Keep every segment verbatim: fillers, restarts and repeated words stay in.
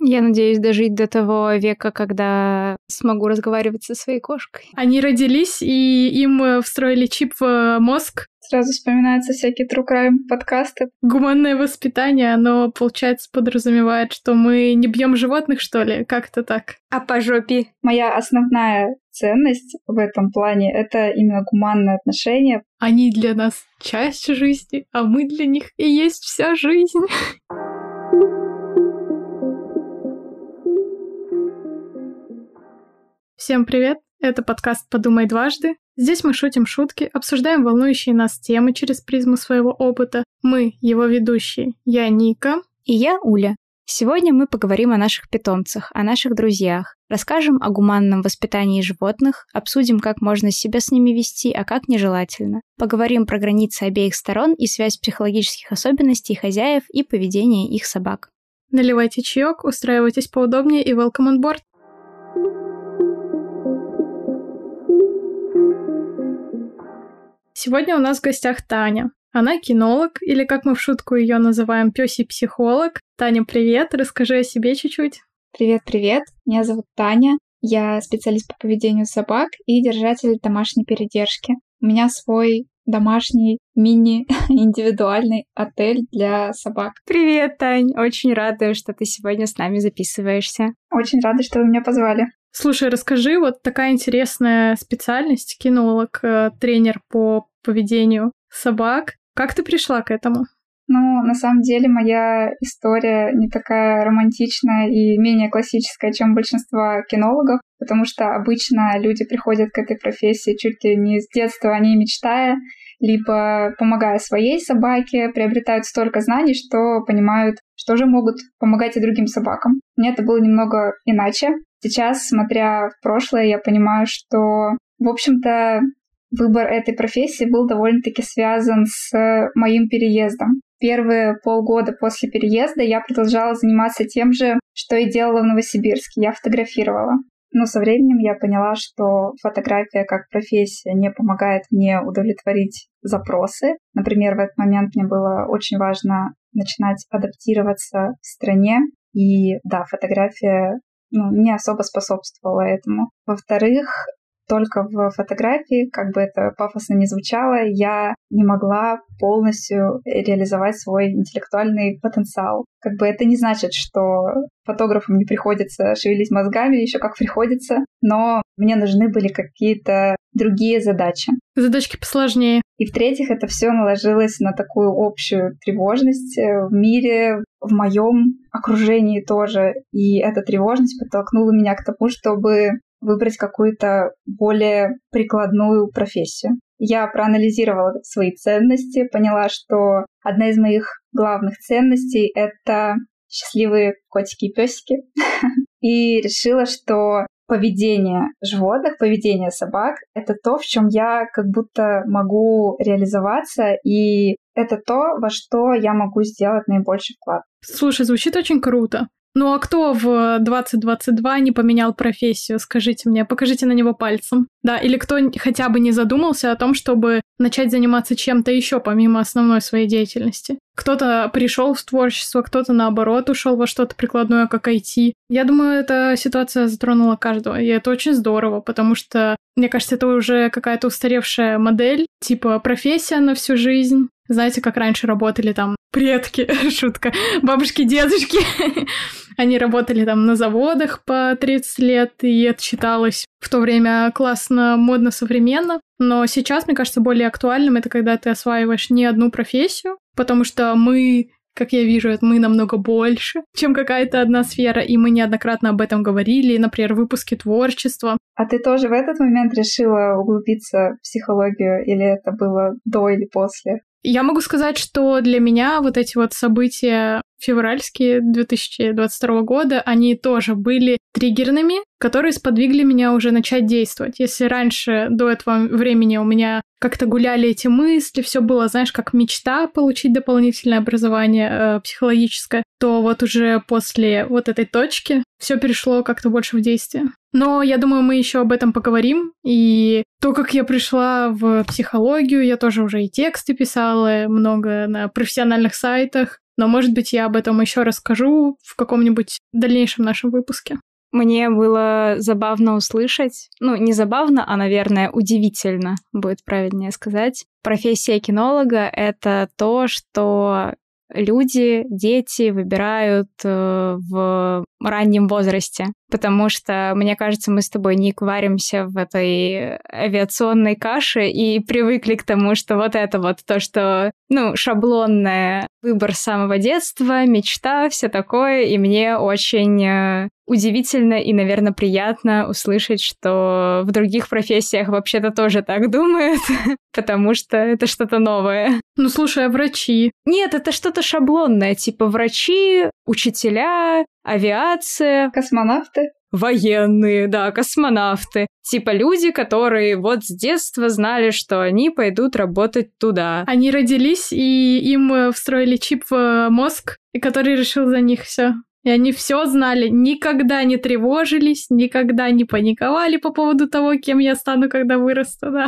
Я надеюсь дожить до того века, когда смогу разговаривать со своей кошкой. Они родились, и им встроили чип в мозг. Сразу вспоминаются всякие true crime подкасты. Гуманное воспитание, оно, получается, подразумевает, что мы не бьем животных, что ли? Как-то так. А по жопе? Моя основная ценность в этом плане — это именно гуманное отношение. Они для нас часть жизни, а мы для них и есть вся жизнь. Всем привет! Это подкаст «Подумай дважды». Здесь мы шутим шутки, обсуждаем волнующие нас темы через призму своего опыта. Мы, его ведущие. Я Ника. И я Уля. Сегодня мы поговорим о наших питомцах, о наших друзьях. Расскажем о гуманном воспитании животных, обсудим, как можно себя с ними вести, а как нежелательно. Поговорим про границы обеих сторон и связь психологических особенностей хозяев и поведения их собак. Наливайте чаек, устраивайтесь поудобнее и welcome on board. Сегодня у нас в гостях Таня. Она кинолог, или, как мы в шутку ее называем, пёсий психолог. Таня, привет, расскажи о себе чуть-чуть. Привет-привет, меня зовут Таня. Я специалист по поведению собак и держатель домашней передержки. У меня свой домашний мини-индивидуальный отель для собак. Привет, Тань, очень рада, что ты сегодня с нами записываешься. Очень рада, что вы меня позвали. Слушай, расскажи, вот такая интересная специальность, кинолог, тренер по поведению собак. Как ты пришла к этому? Ну, на самом деле, моя история не такая романтичная и менее классическая, чем большинство кинологов, потому что обычно люди приходят к этой профессии чуть ли не с детства, о ней мечтая, либо помогая своей собаке, приобретают столько знаний, что понимают, что же могут помогать и другим собакам. Мне это было немного иначе. Сейчас, смотря в прошлое, я понимаю, что, в общем-то, выбор этой профессии был довольно-таки связан с моим переездом. Первые полгода после переезда я продолжала заниматься тем же, что и делала в Новосибирске. Я фотографировала. Но со временем я поняла, что фотография как профессия не помогает мне удовлетворить запросы. Например, в этот момент мне было очень важно начинать адаптироваться в стране. И да, фотография ну, не особо способствовала этому. Во-вторых, только в фотографии, как бы это пафосно ни звучало, я не могла полностью реализовать свой интеллектуальный потенциал. Как бы это не значит, что фотографам не приходится шевелить мозгами, еще как приходится, но мне нужны были какие-то другие задачи. Задачки посложнее. И в-третьих, это все наложилось на такую общую тревожность в мире, в моем окружении тоже. И эта тревожность подтолкнула меня к тому, чтобы выбрать какую-то более прикладную профессию. Я проанализировала свои ценности, поняла, что одна из моих главных ценностей — это счастливые котики и пёсики. И решила, что поведение животных, поведение собак — это то, в чем я как будто могу реализоваться, и это то, во что я могу сделать наибольший вклад. Слушай, звучит очень круто. Ну а кто в двадцать двадцать два не поменял профессию? Скажите мне, покажите на него пальцем. Да, или кто хотя бы не задумался о том, чтобы начать заниматься чем-то еще помимо основной своей деятельности. Кто-то пришел в творчество, кто-то наоборот ушел во что-то прикладное, как ай ти. Я думаю, эта ситуация затронула каждого, и это очень здорово, потому что, мне кажется, это уже какая-то устаревшая модель, типа профессия на всю жизнь. Знаете, как раньше работали там предки, шутка, бабушки, дедушки. Они работали там на заводах по тридцать лет, и это считалось в то время классно, модно, современно. Но сейчас, мне кажется, более актуальным это когда ты осваиваешь не одну профессию, потому что мы, как я вижу, это мы намного больше, чем какая-то одна сфера, и мы неоднократно об этом говорили, например, в выпуске творчества. А ты тоже в этот момент решила углубиться в психологию, или это было до или после? Я могу сказать, что для меня вот эти вот события февральские две тысячи двадцать второго года, они тоже были триггерными, которые сподвигли меня уже начать действовать. Если раньше, до этого времени у меня как-то гуляли эти мысли, все было, знаешь, как мечта получить дополнительное образование э, психологическое, то вот уже после вот этой точки все перешло как-то больше в действие. Но я думаю, мы еще об этом поговорим. И то, как я пришла в психологию, я тоже уже и тексты писала, много на профессиональных сайтах. но, может быть, я об этом еще расскажу в каком-нибудь дальнейшем нашем выпуске. Мне было забавно услышать, ну, не забавно, а, наверное, удивительно, будет правильнее сказать. Профессия кинолога — это то, что люди, дети выбирают э, в раннем возрасте, потому что, мне кажется, мы с тобой, Ник, варимся в этой авиационной каше и привыкли к тому, что вот это вот то, что, ну, шаблонное, выбор с самого детства, мечта, все такое, и мне очень э, удивительно и, наверное, приятно услышать, что в других профессиях вообще-то тоже так думают, потому что это что-то новое. Ну, слушай, а врачи? Нет, это что-то шаблонное, типа врачи, учителя, авиация. Космонавты. Военные, да, космонавты. Типа люди, которые вот с детства знали, что они пойдут работать туда. Они родились, и им встроили чип в мозг, и который решил за них все. И они все знали, никогда не тревожились, никогда не паниковали по поводу того, кем я стану, когда вырасту, да.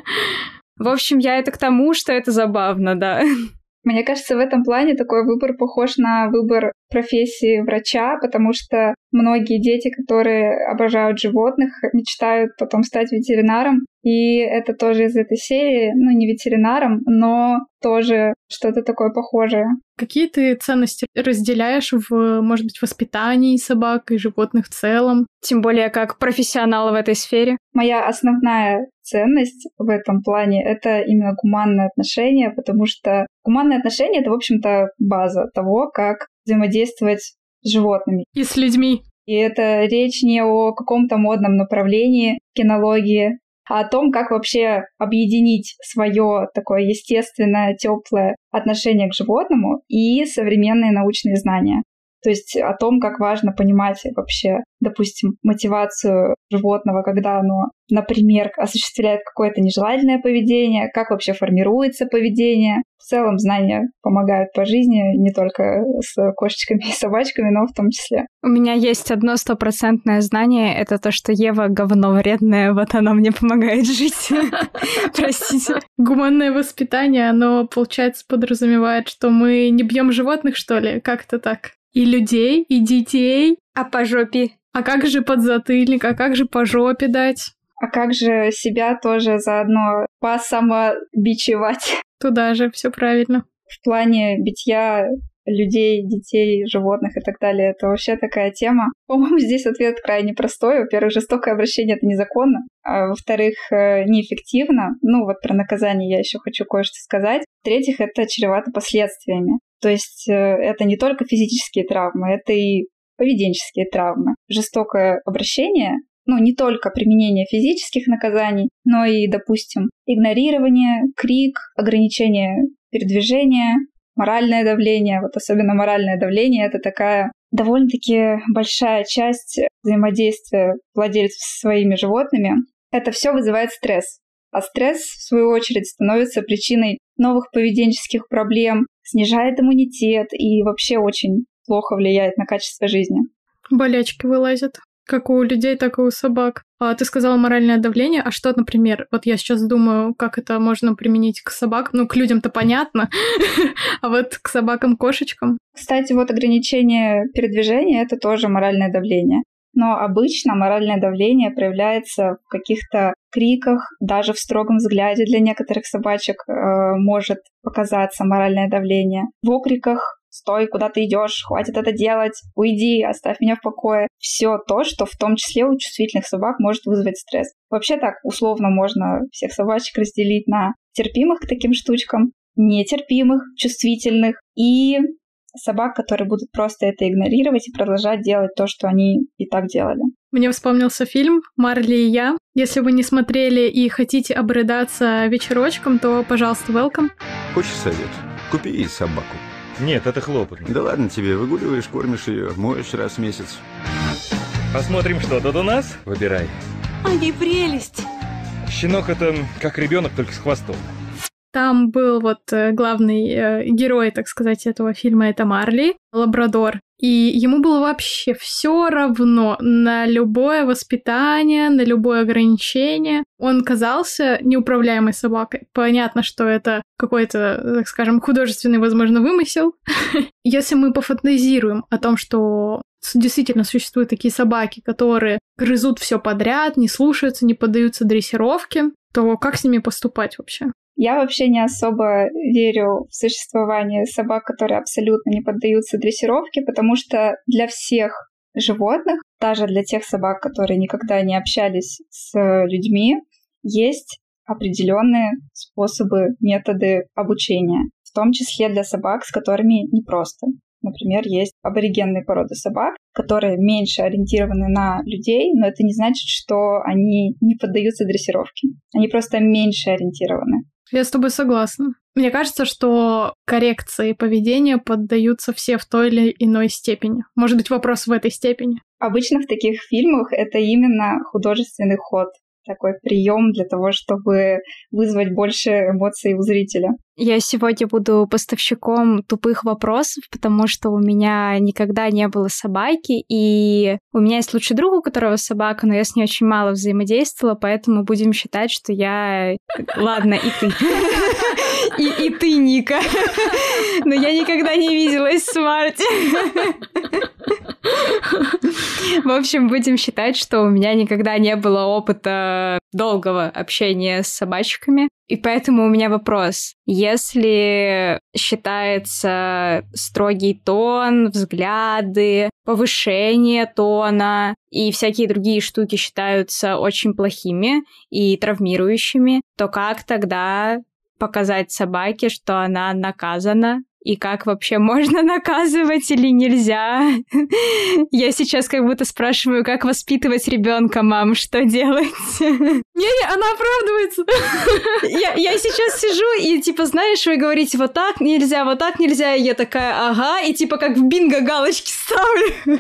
В общем, я это к тому, что это забавно, да. Мне кажется, в этом плане такой выбор похож на выбор профессии врача, потому что многие дети, которые обожают животных, мечтают потом стать ветеринаром. И это тоже из этой серии, ну, не ветеринаром, но тоже что-то такое похожее. Какие ты ценности разделяешь в, может быть, воспитании собак и животных в целом? Тем более, как профессионал в этой сфере. Моя основная ценность в этом плане — это именно гуманное отношение, потому что гуманное отношение — это, в общем-то, база того, как взаимодействовать с животными. И с людьми. И это речь не о каком-то модном направлении кинологии, а о том, как вообще объединить свое такое естественное, теплое отношение к животному и современные научные знания. То есть о том, как важно понимать вообще, допустим, мотивацию животного, когда оно, например, осуществляет какое-то нежелательное поведение, как вообще формируется поведение. В целом знания помогают по жизни не только с кошечками и собачками, но в том числе. У меня есть одно стопроцентное знание, это то, что Ева говно вредное, вот оно мне помогает жить. Простите. Гуманное воспитание, оно, получается, подразумевает, что мы не бьем животных, что ли? Как-то так. И людей, и детей. А по жопе? А как же подзатыльник? А как же по жопе дать? А как же себя тоже заодно посамобичевать? Туда же, все правильно. В плане битья людей, детей, животных и так далее. Это вообще такая тема. По-моему, здесь ответ крайне простой. Во-первых, жестокое обращение — это незаконно. А во-вторых, неэффективно. Ну, вот про наказание я еще хочу кое-что сказать. В-третьих, это чревато последствиями. То есть это не только физические травмы, это и поведенческие травмы. Жестокое обращение, ну, не только применение физических наказаний, но и, допустим, игнорирование, крик, ограничение передвижения, моральное давление. Вот особенно моральное давление — это такая довольно-таки большая часть взаимодействия владельцев со своими животными. Это все вызывает стресс. А стресс, в свою очередь, становится причиной новых поведенческих проблем, снижает иммунитет и вообще очень плохо влияет на качество жизни. Болячки вылазят. Как у людей, так и у собак. А ты сказала моральное давление. А что, например, вот я сейчас думаю, как это можно применить к собакам. Ну, к людям-то понятно, а вот к собакам-кошечкам. Кстати, вот ограничение передвижения — это тоже моральное давление. Но обычно моральное давление проявляется в каких-то криках, даже в строгом взгляде для некоторых собачек э, может показаться моральное давление. В окриках: «Стой, куда ты идешь? Хватит это делать! Уйди, оставь меня в покое!» Все то, что в том числе у чувствительных собак может вызвать стресс. Вообще так, условно можно всех собачек разделить на терпимых к таким штучкам, нетерпимых, чувствительных и собак, которые будут просто это игнорировать и продолжать делать то, что они и так делали. Мне вспомнился фильм «Марли и я». Если вы не смотрели и хотите обрыдаться вечерочком, то, пожалуйста, welcome. Хочешь совет? Купи ей собаку. Нет, это хлопотно. Да ладно тебе, выгуливаешь, кормишь ее, моешь раз в месяц. Посмотрим, что тут у нас. Выбирай. Ай, прелесть! Щенок — это как ребенок, только с хвостом. Там был вот главный э, герой, так сказать, этого фильма, это Марли, лабрадор. И ему было вообще все равно на любое воспитание, на любое ограничение. Он казался неуправляемой собакой. Понятно, что это какой-то, так скажем, художественный, возможно, вымысел. Если мы пофантазируем о том, что действительно существуют такие собаки, которые грызут все подряд, не слушаются, не поддаются дрессировке, то как с ними поступать вообще? Я вообще не особо верю в существование собак, которые абсолютно не поддаются дрессировке, потому что для всех животных, даже для тех собак, которые никогда не общались с людьми, есть определенные способы, методы обучения, в том числе для собак, с которыми непросто. Например, есть аборигенные породы собак, которые меньше ориентированы на людей, но это не значит, что они не поддаются дрессировке. Они просто меньше ориентированы. Я с тобой согласна. Мне кажется, что коррекции поведения поддаются все в той или иной степени. Может быть, вопрос в этой степени. Обычно в таких фильмах это именно художественный ход. Такой прием для того, чтобы вызвать больше эмоций у зрителя. Я сегодня буду поставщиком тупых вопросов, потому что у меня никогда не было собаки, и у меня есть лучший друг, у которого собака, но я с ней очень мало взаимодействовала, поэтому будем считать, что я... Ладно, и ты. И, и ты, Ника. Но я никогда не виделась с Марти. В общем, будем считать, что у меня никогда не было опыта долгого общения с собачками. И поэтому у меня вопрос. Если считается строгий тон, взгляды, повышение тона и всякие другие штуки считаются очень плохими и травмирующими, то как тогда показать собаке, что она наказана? И как вообще можно наказывать или нельзя? Я сейчас как будто спрашиваю, как воспитывать ребенка, мам, что делать? Не-не, она оправдывается. Я, я сейчас сижу и, типа, знаешь, вы говорите, вот так нельзя, вот так нельзя, и я такая, ага, и типа как в бинго галочки ставлю.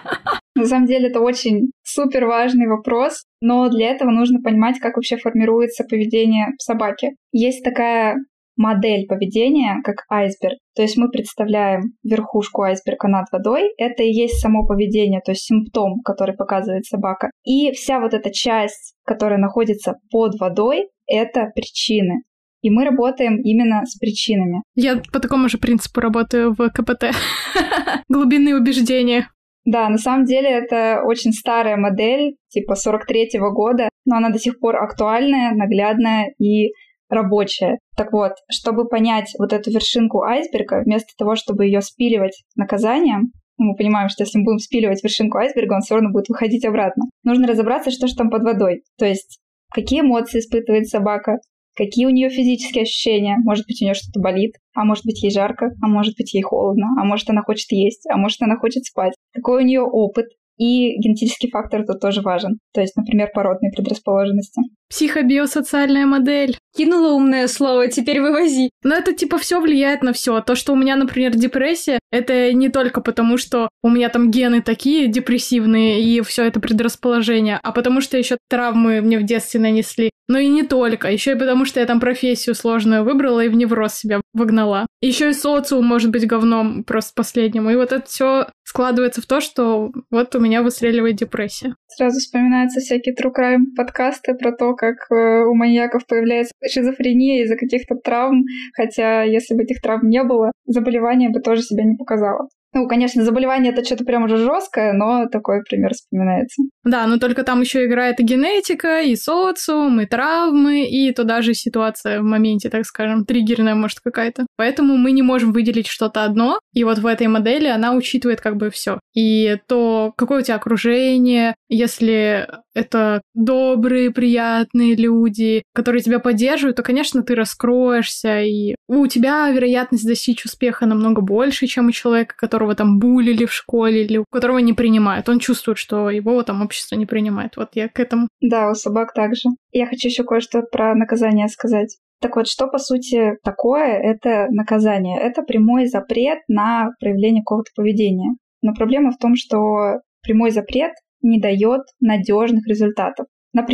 На самом деле это очень супер важный вопрос, но для этого нужно понимать, как вообще формируется поведение собаки. Есть такая модель поведения, как айсберг. То есть мы представляем верхушку айсберга над водой. Это и есть само поведение, то есть симптом, который показывает собака. И вся вот эта часть, которая находится под водой, это причины. И мы работаем именно с причинами. Я по такому же принципу работаю в ка пэ тэ. Глубинные убеждения. Да, на самом деле это очень старая модель, типа сорок третьего года, но она до сих пор актуальная, наглядная и рабочая. Так вот, чтобы понять вот эту вершинку айсберга, вместо того, чтобы ее спиливать наказанием, мы понимаем, что если мы будем спиливать вершинку айсберга, он все равно будет выходить обратно. Нужно разобраться, что же там под водой. То есть, какие эмоции испытывает собака, какие у нее физические ощущения. Может быть, у нее что-то болит, а может быть, ей жарко, а может быть, ей холодно, а может, она хочет есть, а может, она хочет спать. Какой у нее опыт. И генетический фактор тут тоже важен. То есть, например, породные предрасположенности. Психобиосоциальная модель. Кинула умное слово, теперь вывози. Но это типа все влияет на все. То, что у меня, например, депрессия, это не только потому, что у меня там гены такие депрессивные и все это предрасположение, а потому что еще травмы мне в детстве нанесли. Но и не только. Еще и потому, что я там профессию сложную выбрала и в невроз себя вогнала. Еще и социум может быть говном просто последнему. И вот это все складывается в то, что вот у меня выстреливает депрессия. Сразу вспоминаются всякие true crime подкасты про то, как э, у маньяков появляется шизофрения из-за каких-то травм, хотя если бы этих травм не было, заболевание бы тоже себя не показало. Ну, конечно, заболевание — это что-то прям уже жесткое, но такой пример вспоминается. Да, но только там еще играет и генетика, и социум, и травмы, и туда же ситуация в моменте, так скажем, триггерная, может, какая-то. Поэтому мы не можем выделить что-то одно, и вот в этой модели она учитывает как бы все. И то, какое у тебя окружение, если это добрые, приятные люди, которые тебя поддерживают, то, конечно, ты раскроешься, и у тебя вероятность достичь успеха намного больше, чем у человека, которого там булили в школе или у которого не принимают. Он чувствует, что его там общество не принимает. Вот я к этому. Да, у собак также. Я хочу еще кое-что про наказание сказать. Так вот, что по сути такое это наказание? Это прямой запрет на проявление какого-то поведения. Но проблема в том, что прямой запрет не дает надежных результатов. Например,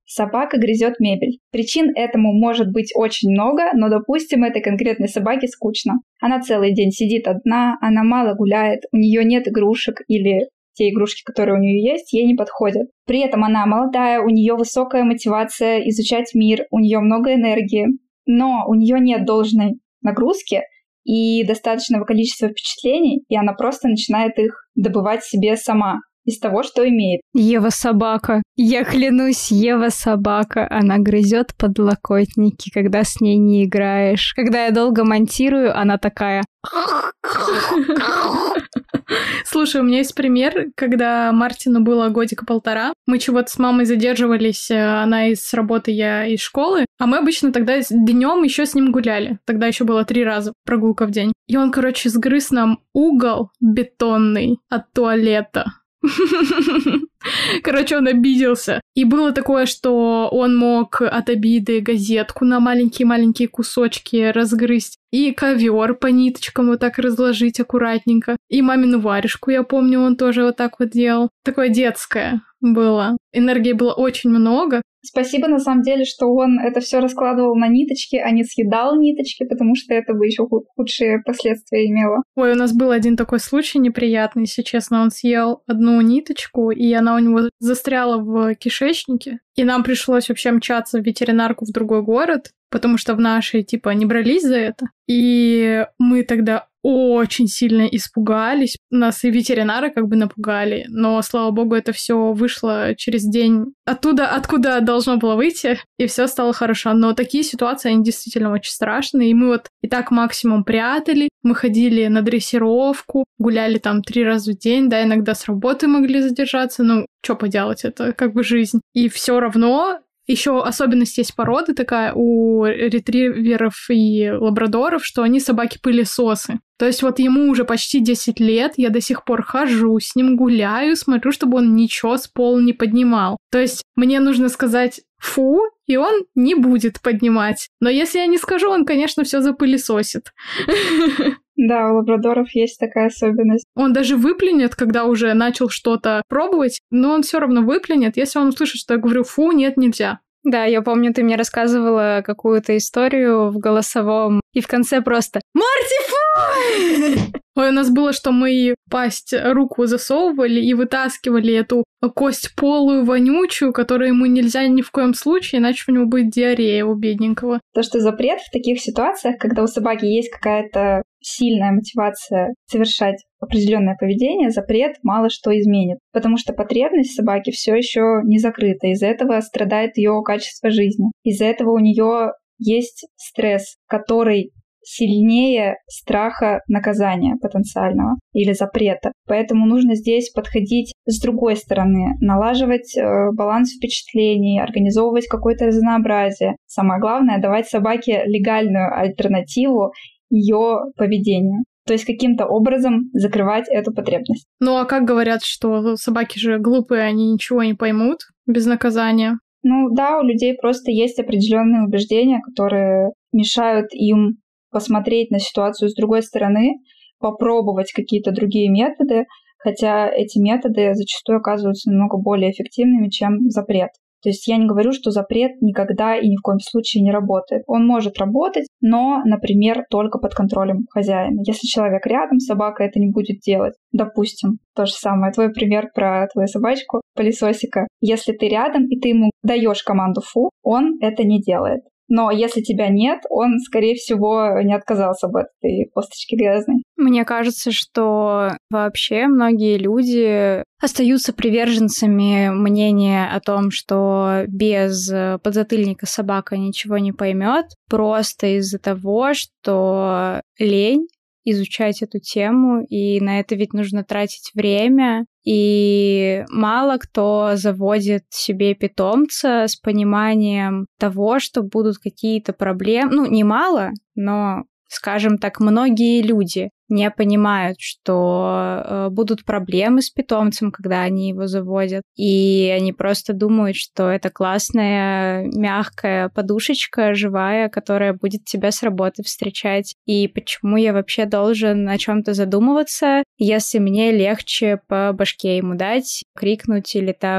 Собака грызет мебель. Причин этому может быть очень много, но, допустим, этой конкретной собаке скучно. Она целый день сидит одна, она мало гуляет, у нее нет игрушек или те игрушки, которые у нее есть, ей не подходят. При этом она молодая, у нее высокая мотивация изучать мир, у нее много энергии, но у нее нет должной нагрузки и достаточного количества впечатлений, и она просто начинает их добывать себе сама из того, что имеет. Ева собака. Я клянусь, Ева собака. Она грызет подлокотники, когда с ней не играешь. Когда я долго монтирую, она такая... Слушай, у меня есть пример, когда Мартину было годика полтора. Мы чего-то с мамой задерживались, она из работы, я из школы, а мы обычно тогда днем еще с ним гуляли. Тогда еще было три раза прогулка в день. И он, короче, сгрыз нам угол бетонный от туалета. Короче, он обиделся. И было такое, что он мог от обиды газетку на маленькие-маленькие кусочки разгрызть. И ковер по ниточкам вот так разложить аккуратненько. И мамину варежку, я помню, он тоже вот так вот делал. Такое детское было. Энергии было очень много. Спасибо, на самом деле, что он это все раскладывал на ниточки, а не съедал ниточки, потому что это бы еще худшие последствия имело. Ой, у нас был один такой случай неприятный, если честно. Он съел одну ниточку, и она у него застряла в кишечнике. И нам пришлось вообще мчаться в ветеринарку в другой город, потому что в нашей, типа, не брались за это. И мы тогда очень сильно испугались. Нас и ветеринары как бы напугали, но, слава богу, это все вышло через день оттуда, откуда должно было выйти, и все стало хорошо. Но такие ситуации, они действительно очень страшные, и мы вот и так максимум прятали, мы ходили на дрессировку, гуляли там три раза в день, да, иногда с работы могли задержаться, ну, что поделать, это как бы жизнь. И все равно еще особенность есть породы такая у ретриверов и лабрадоров, что они собаки-пылесосы. То есть вот ему уже почти десять лет, я до сих пор хожу, с ним гуляю, смотрю, чтобы он ничего с пола не поднимал. То есть мне нужно сказать «фу», и он не будет поднимать. Но если я не скажу, он, конечно, все запылесосит. Да, у лабрадоров есть такая особенность. Он даже выплюнет, когда уже начал что-то пробовать, но он все равно выплюнет, если он услышит, что я говорю «фу, нет, нельзя». Да, я помню, ты мне рассказывала какую-то историю в голосовом, и в конце просто «Марти, фу!» Ой, у нас было, что мы в пасть руку засовывали и вытаскивали эту кость полую, вонючую, которую ему нельзя ни в коем случае, иначе у него будет диарея у бедненького. То, что запрет в таких ситуациях, когда у собаки есть какая-то сильная мотивация совершать определенное поведение, запрет мало что изменит, потому что потребность собаки все еще не закрыта, из-за этого страдает ее качество жизни, из-за этого у нее есть стресс, который сильнее страха наказания потенциального или запрета. Поэтому нужно здесь подходить с другой стороны, налаживать э, баланс впечатлений, организовывать какое-то разнообразие. Самое главное — давать собаке легальную альтернативу ее поведению. То есть каким-то образом закрывать эту потребность. Ну а как говорят, что собаки же глупые, они ничего не поймут без наказания? Ну да, у людей просто есть определенные убеждения, которые мешают им посмотреть на ситуацию с другой стороны, попробовать какие-то другие методы, хотя эти методы зачастую оказываются намного более эффективными, чем запрет. То есть я не говорю, что запрет никогда и ни в коем случае не работает. Он может работать, но, например, только под контролем хозяина. Если человек рядом, собака это не будет делать. Допустим, то же самое. Твой пример про твою собачку, пылесосика. Если ты рядом и ты ему даешь команду «фу», он это не делает. Но если тебя нет, он, скорее всего, не отказался бы от этой косточки грязной. Мне кажется, что вообще многие люди остаются приверженцами мнения о том, что без подзатыльника собака ничего не поймет, просто из-за того, что лень изучать эту тему, и на это ведь нужно тратить время. И мало кто заводит себе питомца с пониманием того, что будут какие-то проблемы. Ну, не мало, но, скажем так, многие люди не понимают, что э, будут проблемы с питомцем, когда они его заводят. И они просто думают, что это классная, мягкая подушечка живая, которая будет тебя с работы встречать. И почему я вообще должен о чем-то задумываться, если мне легче по башке ему дать, крикнуть или там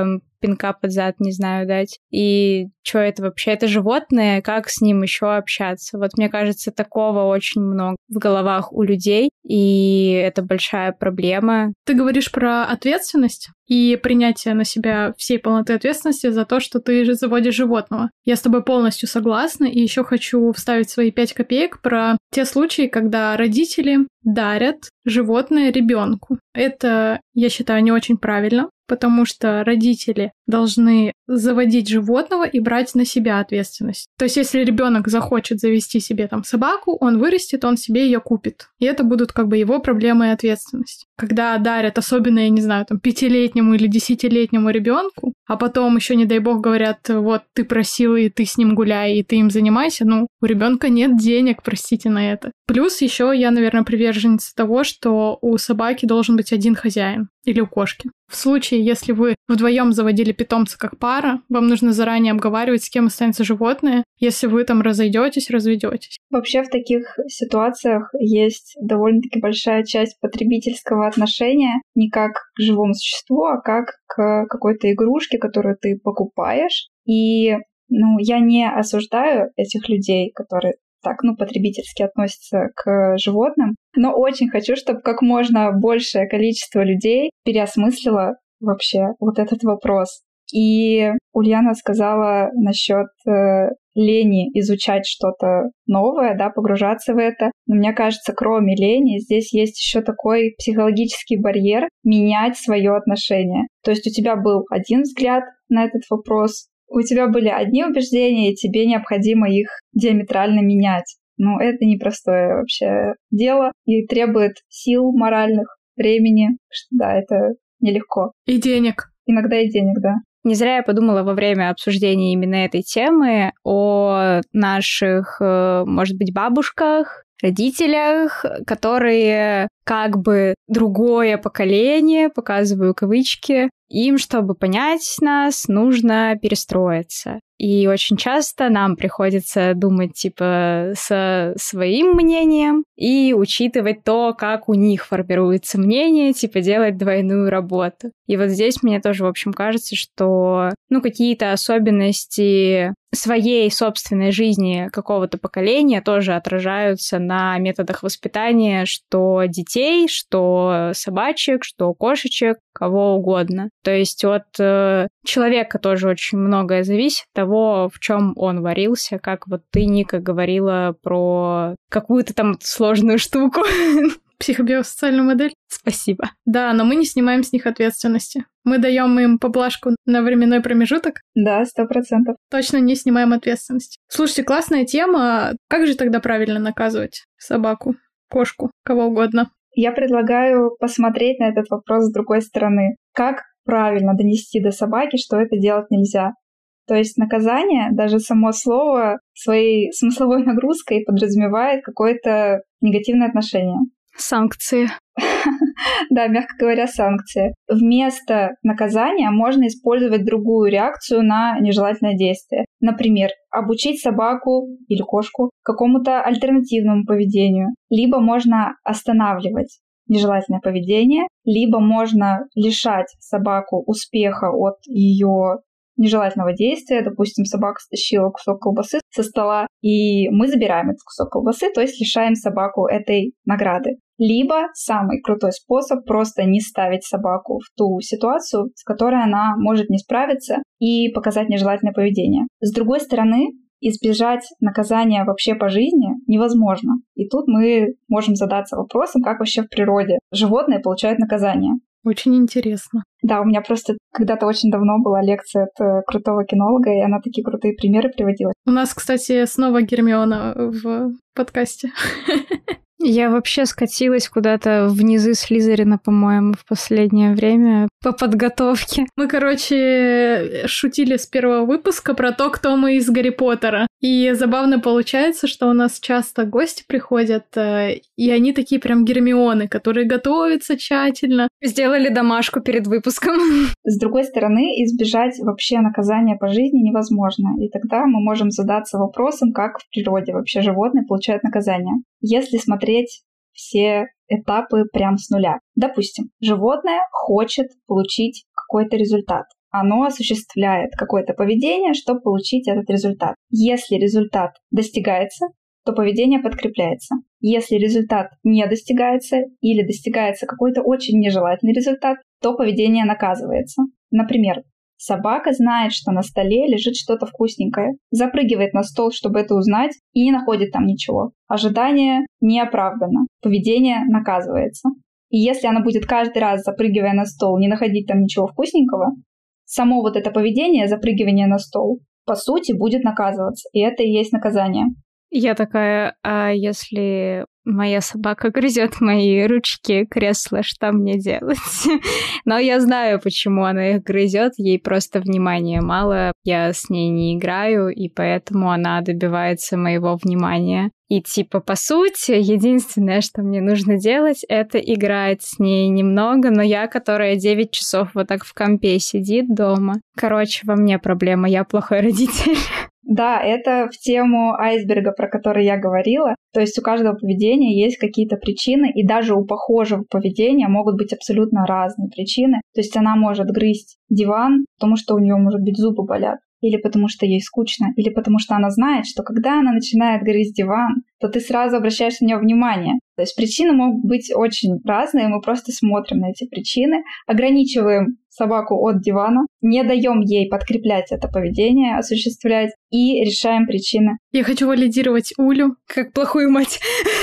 пинка под зад, не знаю, дать. И что это вообще? Это животное, как с ним еще общаться? Вот мне кажется, такого очень много в головах у людей, и это большая проблема. Ты говоришь про ответственность и принятие на себя всей полноты ответственности за то, что ты заводишь животного. Я с тобой полностью согласна, и еще хочу вставить свои пять копеек про те случаи, когда родители дарят животное ребенку. Это, я считаю, не очень правильно, потому что родители должны заводить животного и брать на себя ответственность. То есть, если ребенок захочет завести себе там собаку, он вырастет, он себе ее купит. И это будут как бы его проблемы и ответственность. Когда дарят, особенно, я не знаю, там, пятилетнему или десятилетнему ребенку, а потом еще, не дай бог, говорят, вот ты просил, и ты с ним гуляй, и ты им занимайся, ну, у ребенка нет денег, простите, на это. Плюс еще я, наверное, приверженец того, что у собаки должен быть один хозяин или у кошки. В случае, если вы вдвоем заводили питомца как пара, вам нужно заранее обговаривать, с кем останется животное, если вы там разойдетесь, разведетесь. Вообще в таких ситуациях есть довольно-таки большая часть потребительского отношения не как к живому существу, а как к какой-то игрушке, которую ты покупаешь. И ну, я не осуждаю этих людей, которые так, ну, потребительски относятся к животным, но очень хочу, чтобы как можно большее количество людей переосмыслило вообще вот этот вопрос. И Ульяна сказала насчет э, лени изучать что-то новое, да, погружаться в это. Но мне кажется, кроме лени, здесь есть еще такой психологический барьер менять свое отношение. То есть у тебя был один взгляд на этот вопрос, у тебя были одни убеждения, и тебе необходимо их диаметрально менять. Ну, это непростое вообще дело и требует сил моральных, времени. Да, это нелегко. И денег. Иногда и денег, да. Не зря я подумала во время обсуждения именно этой темы о наших, может быть, бабушках, родителях, которые как бы другое поколение, показываю кавычки, им, чтобы понять нас, нужно перестроиться. И очень часто нам приходится думать, типа, со своим мнением и учитывать то, как у них формируется мнение, типа, делать двойную работу. И вот здесь мне тоже, в общем, кажется, что, ну, какие-то особенности своей собственной жизни какого-то поколения тоже отражаются на методах воспитания, что детей, что собачек, что кошечек, кого угодно. То есть от э, человека тоже очень многое зависит от того, в чем он варился, как вот ты, Ника, говорила про какую-то там сложную штуку. Психобиосоциальную модель. Спасибо. Да, но мы не снимаем с них ответственности. Мы даем им поблажку на временной промежуток. Да, сто процентов. Точно не снимаем ответственности. Слушайте, классная тема. Как же тогда правильно наказывать собаку, кошку, кого угодно? Я предлагаю посмотреть на этот вопрос с другой стороны. Как правильно донести до собаки, что это делать нельзя? То есть наказание, даже само слово, своей смысловой нагрузкой подразумевает какое-то негативное отношение. Санкции. Да, мягко говоря, санкции. Вместо наказания можно использовать другую реакцию на нежелательное действие. Например, обучить собаку или кошку какому-то альтернативному поведению. Либо можно останавливать нежелательное поведение, либо можно лишать собаку успеха от ее нежелательного действия. Допустим, собака стащила кусок колбасы со стола, и мы забираем этот кусок колбасы, то есть лишаем собаку этой награды. Либо самый крутой способ — просто не ставить собаку в ту ситуацию, с которой она может не справиться, и показать нежелательное поведение. С другой стороны, избежать наказания вообще по жизни невозможно. И тут мы можем задаться вопросом, как вообще в природе животные получают наказание. Очень интересно. Да, у меня просто когда-то очень давно была лекция от крутого кинолога, и она такие крутые примеры приводила. У нас, кстати, снова Гермиона в подкасте. Я вообще скатилась куда-то в низы Слизерина, по-моему, в последнее время по подготовке. Мы, короче, шутили с первого выпуска про то, кто мы из Гарри Поттера. И забавно получается, что у нас часто гости приходят, и они такие прям Гермионы, которые готовятся тщательно. Сделали домашку перед выпуском. С другой стороны, избежать вообще наказания по жизни невозможно. И тогда мы можем задаться вопросом, как в природе вообще животные получают наказание. Если смотреть все этапы прям с нуля. Допустим, животное хочет получить какой-то результат. оно осуществляет какое-то поведение, чтобы получить этот результат. Если результат достигается, то поведение подкрепляется. Если результат не достигается или достигается какой-то очень нежелательный результат, то поведение наказывается. Например, собака знает, что на столе лежит что-то вкусненькое, запрыгивает на стол, чтобы это узнать, и не находит там ничего. Ожидание не оправдано. Поведение наказывается. И если она будет каждый раз, запрыгивая на стол, не находить там ничего вкусненького, само вот это поведение, запрыгивание на стол, по сути, будет наказываться. И это и есть наказание. Я такая, а если моя собака грызет мои ручки, кресла, что мне делать? Но я знаю, почему она их грызет, ей просто внимания мало, я с ней не играю, и поэтому она добивается моего внимания. И типа, по сути, единственное, что мне нужно делать, это играть с ней немного, но я, которая девять часов вот так в компе сидит дома. Короче, во мне проблема, я плохой родитель. Да, это в тему айсберга, про который я говорила. То есть у каждого поведения есть какие-то причины, и даже у похожего поведения могут быть абсолютно разные причины. То есть она может грызть диван, потому что у нее, может быть, зубы болят, или потому что ей скучно, или потому что она знает, что когда она начинает грызть диван, то ты сразу обращаешь на нее внимание. То есть причины могут быть очень разные, мы просто смотрим на эти причины, ограничиваем собаку от дивана, не даем ей подкреплять это поведение, осуществлять, и решаем причины. Я хочу валидировать Улю. Как плохую мать.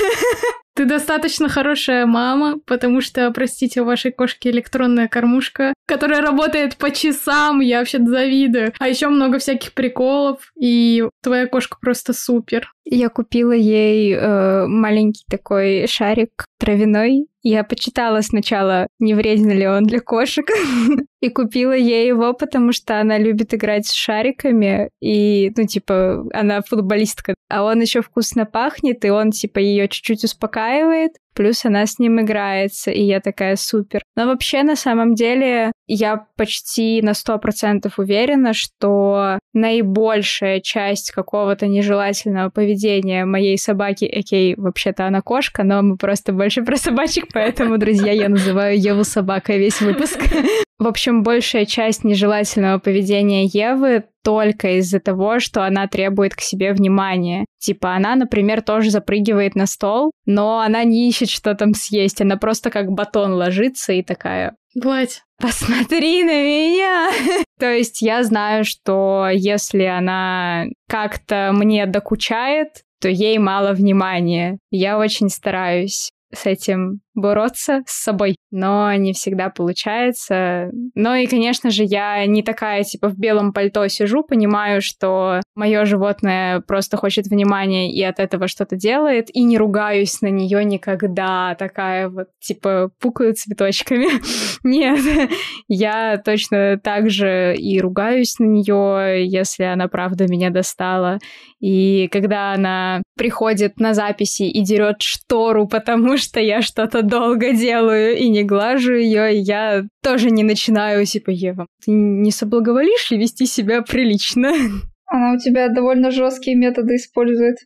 Ты достаточно хорошая мама, потому что, простите, у вашей кошки электронная кормушка, которая работает по часам, я вообще завидую. А еще много всяких приколов, и твоя кошка просто супер. Я купила ей э, маленький такой шарик травяной. Я почитала сначала, не вреден ли он для кошек, и купила ей его, потому что она любит играть с шариками, и, ну, типа, она футболистка. А он еще вкусно пахнет, и он, типа, ее чуть-чуть успокаивает, плюс она с ним играется, и я такая супер. Но вообще, на самом деле, я почти на сто процентов уверена, что наибольшая часть какого-то нежелательного поведения моей собаки, окей, вообще-то она кошка, но мы просто больше про собачек, поэтому, друзья, я называю Еву собакой весь выпуск. В общем, большая часть нежелательного поведения Евы только из-за того, что она требует к себе внимания. Типа она, например, тоже запрыгивает на стол, но она не ищет, что там съесть. Она просто как батон ложится и такая... Гладь. Посмотри на меня! То есть я знаю, что если она как-то мне докучает, то ей мало внимания. Я очень стараюсь с этим бороться с собой, но не всегда получается. Ну и, конечно же, я не такая, типа, в белом пальто сижу, понимаю, что мое животное просто хочет внимания и от этого что-то делает, и не ругаюсь на нее никогда, такая вот, типа, пукаю цветочками. Нет, я точно так же и ругаюсь на нее, если она, правда, меня достала. И когда она приходит на записи и дерет штору, потому что я что-то долго делаю и не глажу ее, и я тоже не начинаю, типа, Ева, ты не соблаговолишь ли вести себя прилично? Она у тебя довольно жесткие методы использует.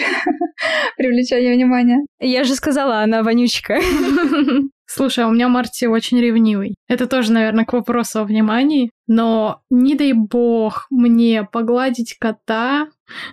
Привлечение внимания. Я же сказала, она вонючка. Слушай, а у меня Марти очень ревнивый. Это тоже, наверное, к вопросу о внимании. Но не дай бог мне погладить кота...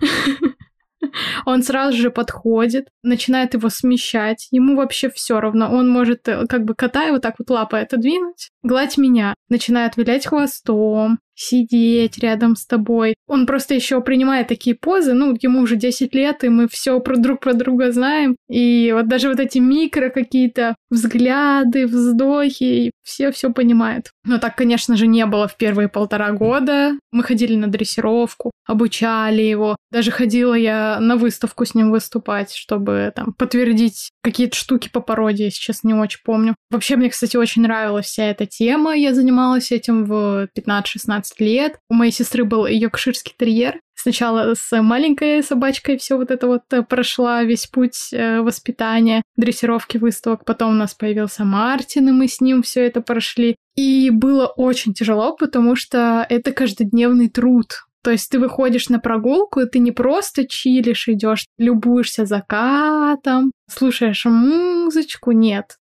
Он сразу же подходит, начинает его смещать. Ему вообще все равно. Он может как бы кота его так вот лапой отодвинуть, гладь меня, начинает вилять хвостом, сидеть рядом с тобой. Он просто еще принимает такие позы, ну, ему уже десять лет, и мы все про друг про друга знаем. И вот даже вот эти микро какие-то взгляды, вздохи, все все понимают. Но так, конечно же, не было в первые полтора года. Мы ходили на дрессировку, обучали его. Даже ходила я на выставку с ним выступать, чтобы там подтвердить какие-то штуки по породе, я сейчас не очень помню. Вообще, мне, кстати, очень нравилась вся эта тема. Я занималась этим в пятнадцать-шестнадцать лет. У моей сестры был йоркширский терьер. Сначала с маленькой собачкой все вот это вот прошла, весь путь воспитания, дрессировки, выставок. Потом у нас появился Мартин, и мы с ним все это прошли. И было очень тяжело, потому что это каждодневный труд. То есть ты выходишь на прогулку, и ты не просто чилишь, идешь, любуешься закатом, слушаешь музычку, нет.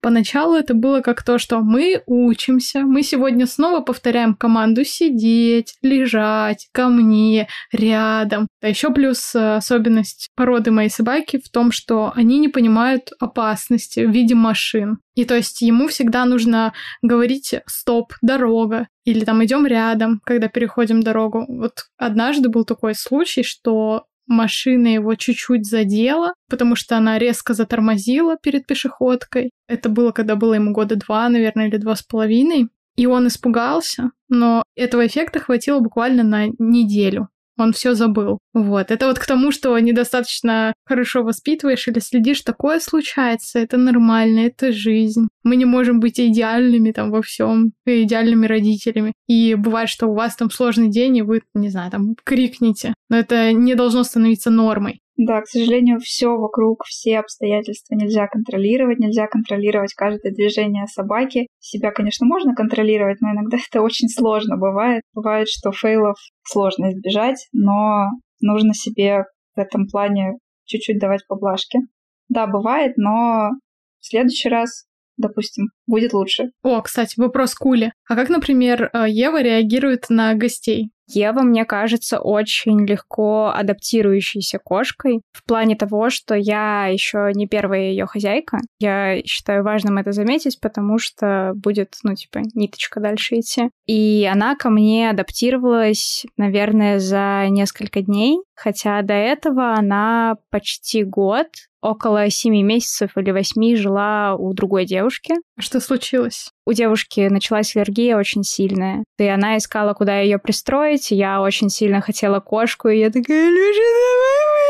Поначалу это было как то, что мы учимся, мы сегодня снова повторяем команду сидеть, лежать, ко мне, рядом. А еще плюс особенность породы моей собаки в том, что они не понимают опасности в виде машин. И то есть ему всегда нужно говорить «стоп, дорога», или там «идем рядом», когда переходим дорогу. Вот однажды был такой случай, что машина его чуть-чуть задела, потому что она резко затормозила перед пешеходкой. Это было, когда было ему года два, наверное, или два с половиной. И он испугался, но этого эффекта хватило буквально на неделю. Он все забыл. Вот. Это вот к тому, что недостаточно хорошо воспитываешь или следишь, такое случается, это нормально, это жизнь. Мы не можем быть идеальными там во всем, идеальными родителями. И бывает, что у вас там сложный день, и вы, не знаю, там крикнете. Но это не должно становиться нормой. Да, к сожалению, все вокруг, все обстоятельства нельзя контролировать, нельзя контролировать каждое движение собаки. Себя, конечно, можно контролировать, но иногда это очень сложно бывает. Бывает, что фейлов сложно избежать, но нужно себе в этом плане чуть-чуть давать поблажки. Да, бывает, но в следующий раз, допустим, будет лучше. О, кстати, вопрос к Уле. А как, например, Ева реагирует на гостей? Ева, мне кажется, очень легко адаптирующейся кошкой в плане того, что я еще не первая ее хозяйка. Я считаю важным это заметить, потому что будет, ну, типа, ниточка дальше идти. И она ко мне адаптировалась, наверное, за несколько дней, хотя до этого она почти год, около семи месяцев или восьми жила у другой девушки. А что случилось? У девушки началась аллергия очень сильная, и она искала, куда ее пристроить. Я очень сильно хотела кошку, и я такая: Люша, давай мы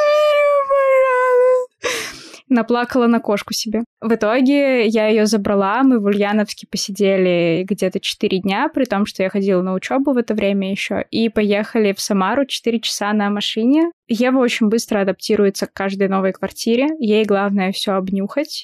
ее заберем, пожалуйста. Наплакала на кошку себе. В итоге я ее забрала, мы в Ульяновске посидели где-то четыре дня, при том, что я ходила на учебу в это время еще, и поехали в Самару четыре часа на машине. Ева очень быстро адаптируется к каждой новой квартире, ей главное все обнюхать,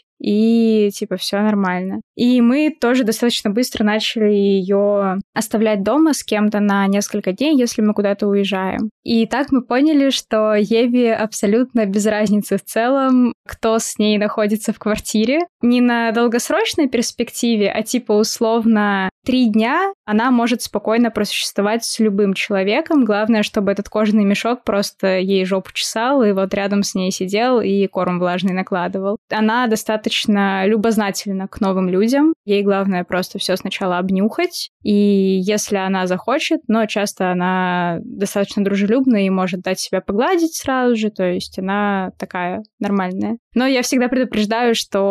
и типа все нормально. И мы тоже достаточно быстро начали ее оставлять дома с кем-то на несколько дней, если мы куда-то уезжаем. И так мы поняли, что Еве абсолютно без разницы в целом, кто с ней находится в квартире. Не на долгосрочной перспективе, а типа условно три дня она может спокойно просуществовать с любым человеком. Главное, чтобы этот кожаный мешок просто ей жопу чесал, и вот рядом с ней сидел и корм влажный накладывал. Она достаточно любознательна к новым людям. Ей главное просто все сначала обнюхать. И если она захочет, но часто она достаточно дружелюбная и может дать себя погладить сразу же, то есть она такая нормальная. Но я всегда предупреждаю,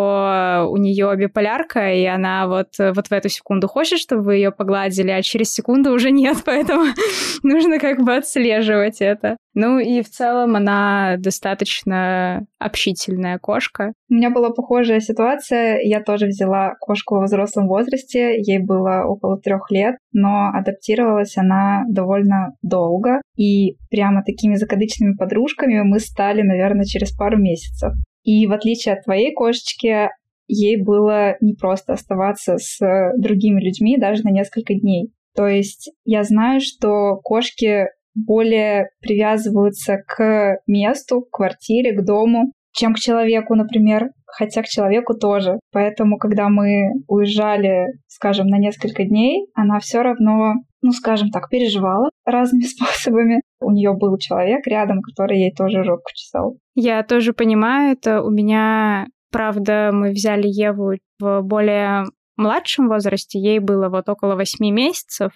что у нее биполярка, и она вот, вот в эту секунду хочет, чтобы вы ее погладили, а через секунду уже нет, поэтому нужно как бы отслеживать это. Ну и в целом она достаточно общительная кошка. У меня была похожая ситуация. Я тоже взяла кошку во взрослом возрасте. Ей было около трех лет, но адаптировалась она довольно долго. И прямо такими закадычными подружками мы стали, наверное, через пару месяцев. И в отличие от твоей кошечки, ей было непросто оставаться с другими людьми даже на несколько дней. То есть я знаю, что кошки более привязываются к месту, к квартире, к дому, чем к человеку, например, хотя к человеку тоже. Поэтому, когда мы уезжали, скажем, на несколько дней, она все равно, ну, скажем так, переживала разными способами. У нее был человек рядом, который ей тоже жопку чесал. Я тоже понимаю это. У меня, правда, мы взяли Еву в более младшем возрасте, ей было вот около восьми месяцев,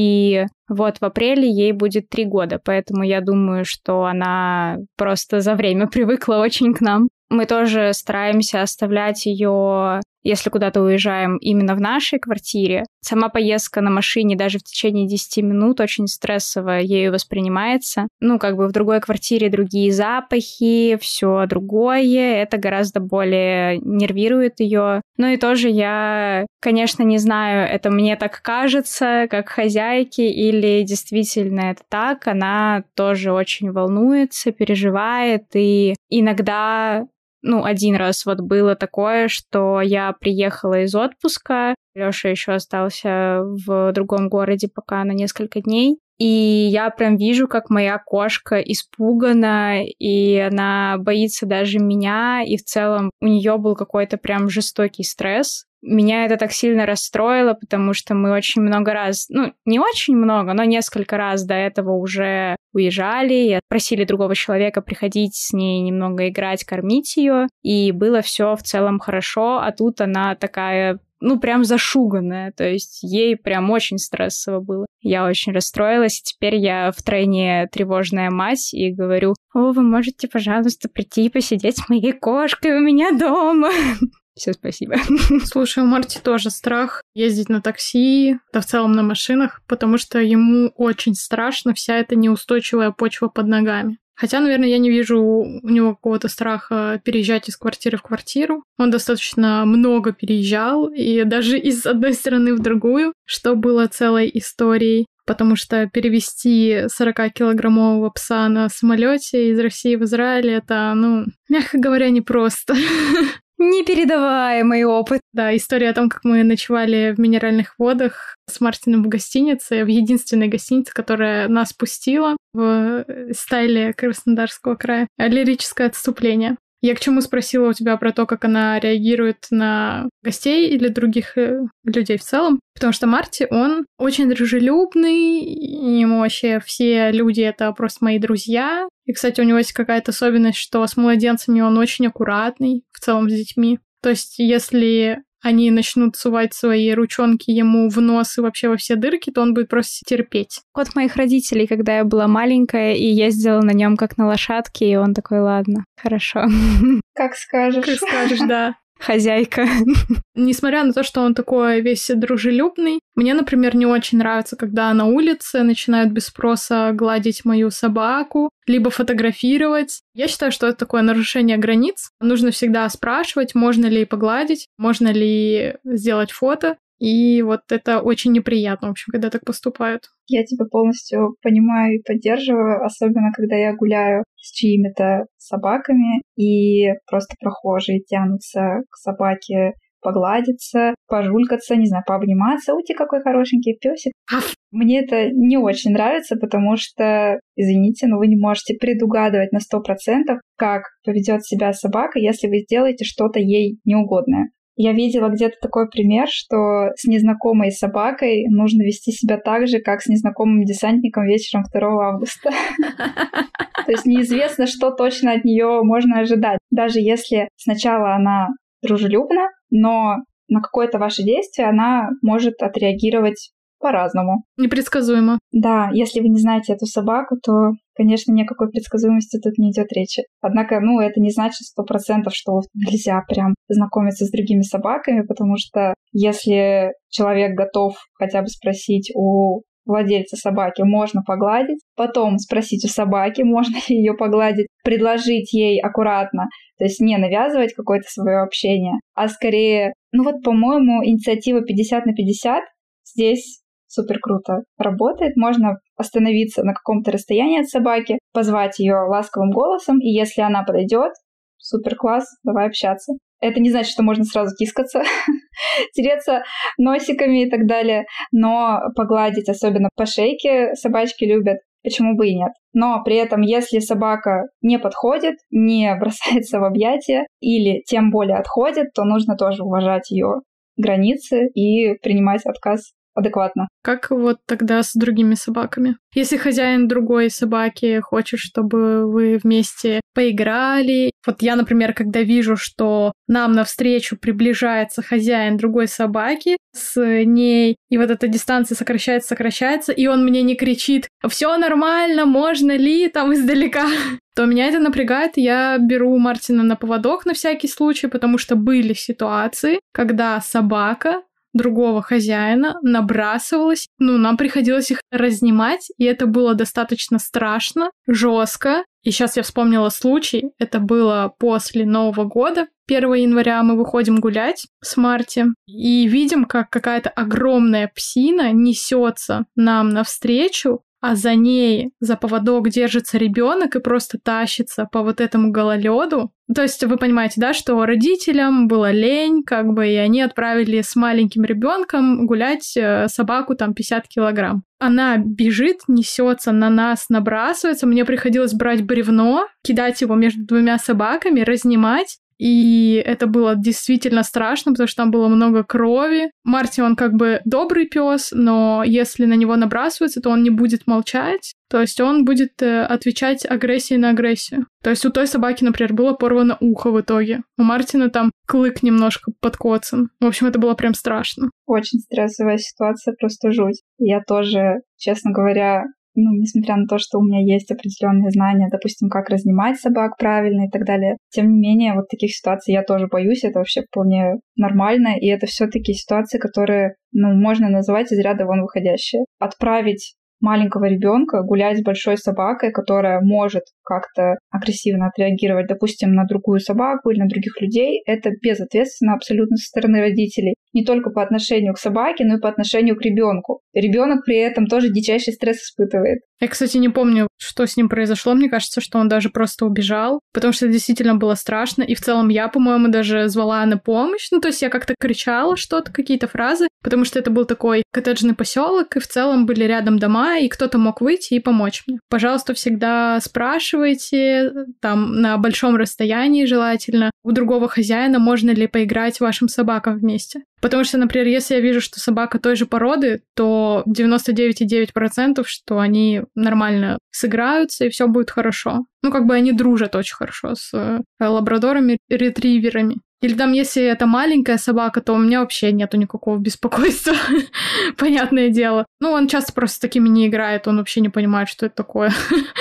и вот в апреле ей будет три года, поэтому я думаю, что она просто за время привыкла очень к нам. Мы тоже стараемся оставлять ее, если куда-то уезжаем, именно в нашей квартире. Сама поездка на машине даже в течение десяти минут очень стрессово ею воспринимается. Ну, как бы в другой квартире другие запахи, все другое. Это гораздо более нервирует ее. Ну и тоже я, конечно, не знаю, это мне так кажется, как хозяйке, или действительно это так. Она тоже очень волнуется, переживает, и иногда... Ну, один раз вот было такое, что я приехала из отпуска, Лёша еще остался в другом городе пока на несколько дней, И я прям вижу, как моя кошка испугана, и она боится даже меня, и в целом у нее был какой-то прям жестокий стресс. Меня это так сильно расстроило, потому что мы очень много раз, ну, не очень много, но несколько раз до этого уже уезжали и просили другого человека приходить с ней немного играть, кормить ее, и было все в целом хорошо, а тут она такая, ну, прям зашуганная, то есть ей прям очень стрессово было. Я очень расстроилась, и теперь я втройне тревожная мать и говорю: «О, вы можете, пожалуйста, прийти и посидеть с моей кошкой у меня дома?» Все, спасибо. Слушай, у Марти тоже страх ездить на такси, да в целом на машинах, потому что ему очень страшно вся эта неустойчивая почва под ногами. Хотя, наверное, я не вижу у него какого-то страха переезжать из квартиры в квартиру. Он достаточно много переезжал, и даже из одной страны в другую, что было целой историей. Потому что перевести сорокакилограммового пса на самолете из России в Израиль — это, ну, мягко говоря, непросто. Непередаваемый опыт. Да, история о том, как мы ночевали в Минеральных водах с Мартином в гостинице, в единственной гостинице, которая нас пустила в стайле Краснодарского края. Лирическое отступление. Я к чему спросила у тебя про то, как она реагирует на гостей или других людей в целом? Потому что Марти, он очень дружелюбный, ему вообще все люди — это просто мои друзья. И, кстати, у него есть какая-то особенность, что с младенцами он очень аккуратный, в целом с детьми. То есть, если они начнут сувать свои ручонки ему в нос и вообще во все дырки, то он будет просто терпеть. Кот моих родителей, когда я была маленькая и ездила на нем как на лошадке, и он такой: ладно, хорошо. Как скажешь. Как скажешь, да. Хозяйка. Несмотря на то, что он такой весь дружелюбный, мне, например, не очень нравится, когда на улице начинают без спроса гладить мою собаку, либо фотографировать. Я считаю, что это такое нарушение границ. Нужно всегда спрашивать, можно ли погладить, можно ли сделать фото. И вот это очень неприятно, в общем, когда так поступают. Я тебя полностью понимаю и поддерживаю, особенно когда я гуляю с чьими-то собаками, и просто прохожие тянутся к собаке погладиться, пожулькаться, не знаю, пообниматься. Ути, какой хорошенький песик. Мне это не очень нравится, потому что, извините, но вы не можете предугадывать на сто процентов, как поведет себя собака, если вы сделаете что-то ей неугодное. Я видела где-то такой пример, что с незнакомой собакой нужно вести себя так же, как с незнакомым десантником вечером второго августа. То есть неизвестно, что точно от нее можно ожидать. Даже если сначала она дружелюбна, но на какое-то ваше действие она может отреагировать по-разному. Непредсказуемо. Да, если вы не знаете эту собаку, то, конечно, ни о какой предсказуемости тут не идет речи. Однако, ну, это не значит сто процентов, что нельзя прям знакомиться с другими собаками, потому что если человек готов хотя бы спросить у владельца собаки, можно погладить, потом спросить у собаки, можно ли ее погладить, предложить ей аккуратно, то есть не навязывать какое-то свое общение, а скорее, ну вот, по-моему, инициатива пятьдесят на пятьдесят здесь супер круто работает. Можно остановиться на каком-то расстоянии от собаки, позвать ее ласковым голосом, и если она подойдет, супер класс, давай общаться. Это не значит, что можно сразу тискаться, тереться носиками и так далее, но погладить, особенно по шейке, собачки любят, почему бы и нет. Но при этом, если собака не подходит, не бросается в объятия или тем более отходит, то нужно тоже уважать ее границы и принимать отказ адекватно. Как вот тогда с другими собаками? Если хозяин другой собаки хочет, чтобы вы вместе поиграли. Вот я, например, когда вижу, что нам навстречу приближается хозяин другой собаки с ней, и вот эта дистанция сокращается, сокращается, и он мне не кричит: «Все нормально, можно ли?» там издалека, то меня это напрягает. Я беру Мартина на поводок на всякий случай, потому что были ситуации, когда собака другого хозяина набрасывалась. Ну, нам приходилось их разнимать, и это было достаточно страшно, жестко. И сейчас я вспомнила случай. Это было после Нового года. первого января мы выходим гулять с Марти и видим, как какая-то огромная псина несется нам навстречу, а за ней за поводок держится ребенок и просто тащится по вот этому гололеду. То есть вы понимаете, да, что родителям было лень, как бы, и они отправили с маленьким ребенком гулять собаку там пятьдесят килограмм. Она бежит, несется на нас, набрасывается. Мне приходилось брать бревно, кидать его между двумя собаками, разнимать. И это было действительно страшно, потому что там было много крови. Марти, он как бы добрый пес, но если на него набрасываются, то он не будет молчать. То есть он будет э, отвечать агрессией на агрессию. То есть у той собаки, например, было порвано ухо в итоге. У Мартина там клык немножко подкоцан. В общем, это было прям страшно. Очень стрессовая ситуация, просто жуть. Я тоже, честно говоря, ну, несмотря на то, что у меня есть определенные знания, допустим, как разнимать собак правильно и так далее, тем не менее, вот таких ситуаций я тоже боюсь, это вообще вполне нормально, и это все-таки ситуации, которые, ну, можно называть из ряда вон выходящие. Отправить маленького ребенка гулять с большой собакой, которая может как-то агрессивно отреагировать, допустим, на другую собаку или на других людей, это безответственно абсолютно со стороны родителей. Не только по отношению к собаке, но и по отношению к ребенку. Ребенок при этом тоже дичайший стресс испытывает. Я, кстати, не помню, что с ним произошло. Мне кажется, что он даже просто убежал, потому что это действительно было страшно. И в целом я, по-моему, даже звала на помощь. Ну, то есть я как-то кричала что-то, какие-то фразы, потому что это был такой коттеджный поселок, и в целом были рядом дома, и кто-то мог выйти и помочь мне. Пожалуйста, всегда спрашивайте, там, на большом расстоянии желательно, у другого хозяина, можно ли поиграть вашим собакам вместе. Потому что, например, если я вижу, что собака той же породы, то девяносто девять целых девять десятых процента, что они нормально сыграются, и все будет хорошо. Ну, как бы они дружат очень хорошо с э, лабрадорами, ретриверами. Или там, если это маленькая собака, то у меня вообще нету никакого беспокойства. Понятное дело. Ну, он часто просто с такими не играет, он вообще не понимает, что это такое.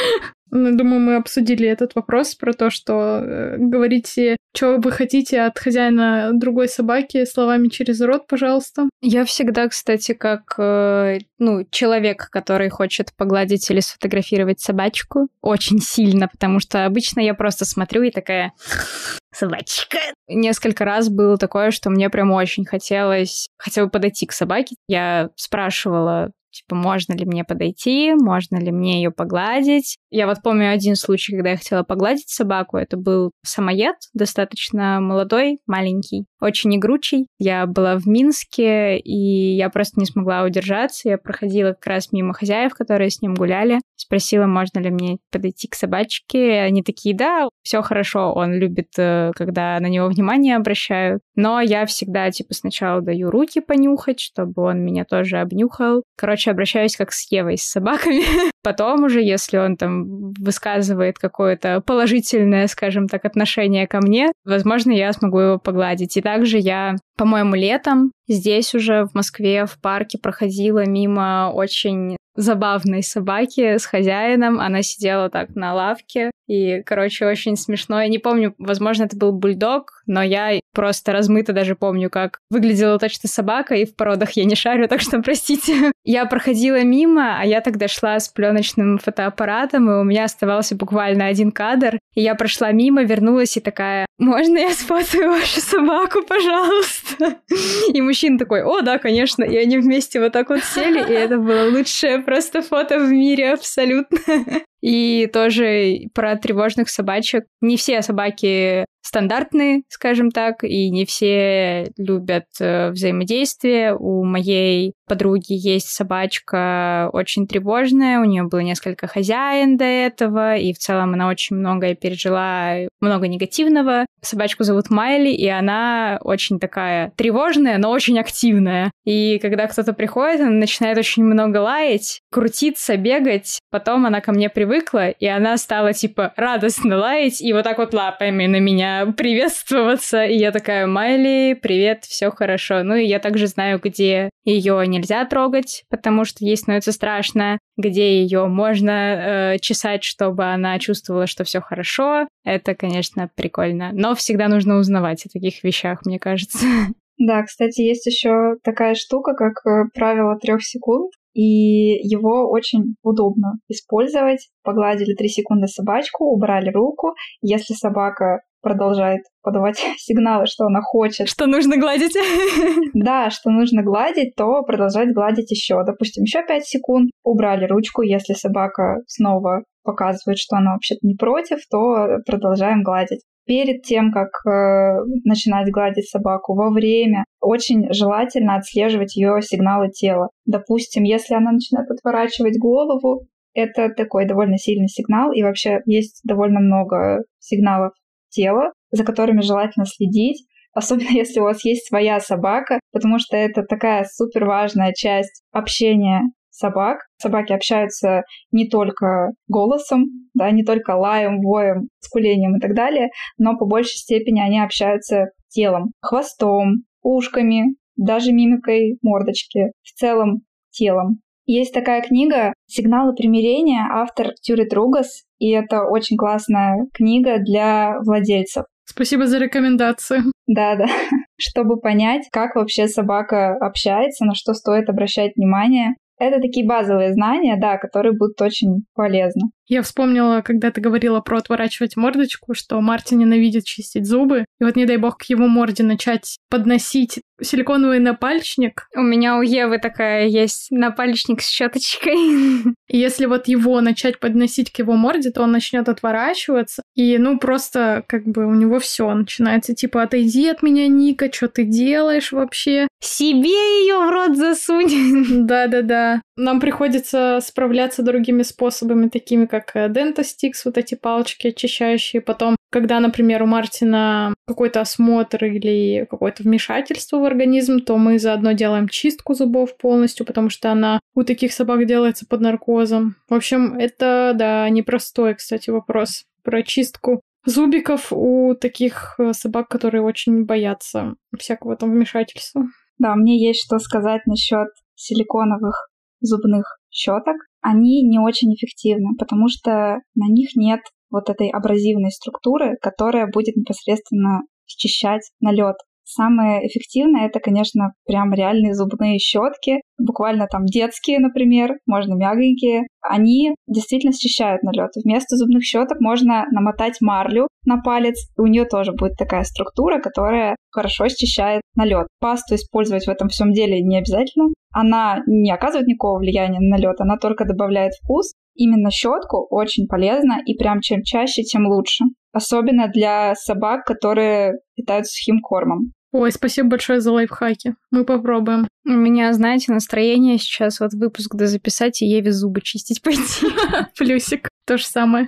Думаю, мы обсудили этот вопрос про то, что э, говорите, что вы хотите от хозяина другой собаки словами через рот, пожалуйста. Я всегда, кстати, как э, ну, человек, который хочет погладить или сфотографировать собачку, очень сильно, потому что обычно я просто смотрю и такая... Собачка. Несколько раз было такое, что мне прям очень хотелось хотя бы подойти к собаке. Я спрашивала, типа, можно ли мне подойти, можно ли мне ее погладить. Я вот помню один случай, когда я хотела погладить собаку. Это был самоед, достаточно молодой, маленький, очень игручий. Я была в Минске, и я просто не смогла удержаться. Я проходила как раз мимо хозяев, которые с ним гуляли. Спросила, можно ли мне подойти к собачке. Они такие, да, все хорошо, он любит, когда на него внимание обращают. Но я всегда, типа, сначала даю руки понюхать, чтобы он меня тоже обнюхал. Короче, обращаюсь как с Евой с собаками. Потом уже, если он там высказывает какое-то положительное, скажем так, отношение ко мне, возможно, я смогу его погладить. И также я, по-моему, летом здесь уже в Москве в парке проходила мимо очень забавной собаки с хозяином. Она сидела так на лавке. И, короче, очень смешно. Я не помню, возможно, это был бульдог, но я просто размыто даже помню, как выглядела точно собака, и в породах я не шарю, так что простите. Я проходила мимо, а я тогда шла с пленочным фотоаппаратом, и у меня оставался буквально один кадр. И я прошла мимо, вернулась и такая, можно я сфотаю вашу собаку, пожалуйста? И мужчина такой, о, да, конечно. И они вместе вот так вот сели, и это было лучшее просто фото в мире абсолютно. И тоже про тревожных собачек. Не все собаки стандартные, скажем так, и не все любят э, взаимодействие. У моей подруги есть собачка очень тревожная, у нее было несколько хозяин до этого, и в целом она очень многое пережила, много негативного. Собачку зовут Майли, и она очень такая тревожная, но очень активная. И когда кто-то приходит, она начинает очень много лаять, крутиться, бегать. Потом она ко мне привыкла, и она стала, типа, радостно лаять, и вот так вот лапами на меня приветствоваться. И я такая, Майли, привет, все хорошо. Ну и я также знаю, где ее нельзя трогать, потому что ей становится страшно, где ее можно э, чесать, чтобы она чувствовала, что все хорошо. Это, конечно, прикольно. Но всегда нужно узнавать о таких вещах, мне кажется. Да, кстати, есть еще такая штука, как правило трех секунд. и его очень удобно использовать. Погладили три секунды собачку, убрали руку. Если собака продолжает подавать сигналы, что она хочет. Что нужно гладить. Да, что нужно гладить, то продолжать гладить еще. Допустим, еще пять секунд. Убрали ручку. Если собака снова показывает, что она вообще-то не против, то продолжаем гладить. Перед тем, как э, начинать гладить собаку, во время, очень желательно отслеживать ее сигналы тела. Допустим, если она начинает отворачивать голову, это такой довольно сильный сигнал, и вообще есть довольно много сигналов тела, за которыми желательно следить, особенно если у вас есть своя собака, потому что это такая супер важная часть общения собак. Собаки общаются не только голосом, да, не только лаем, воем, скулением и так далее, но по большей степени они общаются телом, хвостом, ушками, даже мимикой мордочки, в целом телом. Есть такая книга «Сигналы примирения», автор Тюрит Ругас, и это очень классная книга для владельцев. Спасибо за рекомендацию. Да-да. Чтобы понять, как вообще собака общается, на что стоит обращать внимание. Это такие базовые знания, да, которые будут очень полезны. Я вспомнила, когда ты говорила про отворачивать мордочку, что Марти ненавидит чистить зубы. И вот, не дай бог, к его морде начать подносить силиконовый напальчник. У меня у Евы такая есть напальчник с щеточкой. И если вот его начать подносить к его морде, то он начнет отворачиваться. И, ну, просто как бы у него все начинается типа «отойди от меня, Ника, что ты делаешь вообще?» Себе ее в рот засунь. Да-да-да. Нам приходится справляться другими способами, такими как дентостикс, вот эти палочки очищающие. Потом, когда, например, у Мартина какой-то осмотр или какое-то вмешательство в организм, то мы заодно делаем чистку зубов полностью, потому что она у таких собак делается под наркозом. В общем, это, да, непростой, кстати, вопрос про чистку зубиков у таких собак, которые очень боятся всякого там вмешательства. Да, мне есть что сказать насчет силиконовых зубных щеток. Они не очень эффективны, потому что на них нет вот этой абразивной структуры, которая будет непосредственно счищать налет. Самое эффективное — это, конечно, прям реальные зубные щетки, буквально там детские, например, можно мягенькие. Они действительно счищают налет. Вместо зубных щеток можно намотать марлю на палец, и у нее тоже будет такая структура, которая хорошо счищает налет. Пасту использовать в этом всем деле не обязательно. Она не оказывает никакого влияния на налет, она только добавляет вкус. Именно щетку очень полезно, и прям чем чаще, тем лучше. Особенно для собак, которые питаются сухим кормом. Ой, спасибо большое за лайфхаки. Мы попробуем. У меня, знаете, настроение сейчас вот выпуск дозаписать и Еве зубы чистить пойти. Плюсик. То же самое.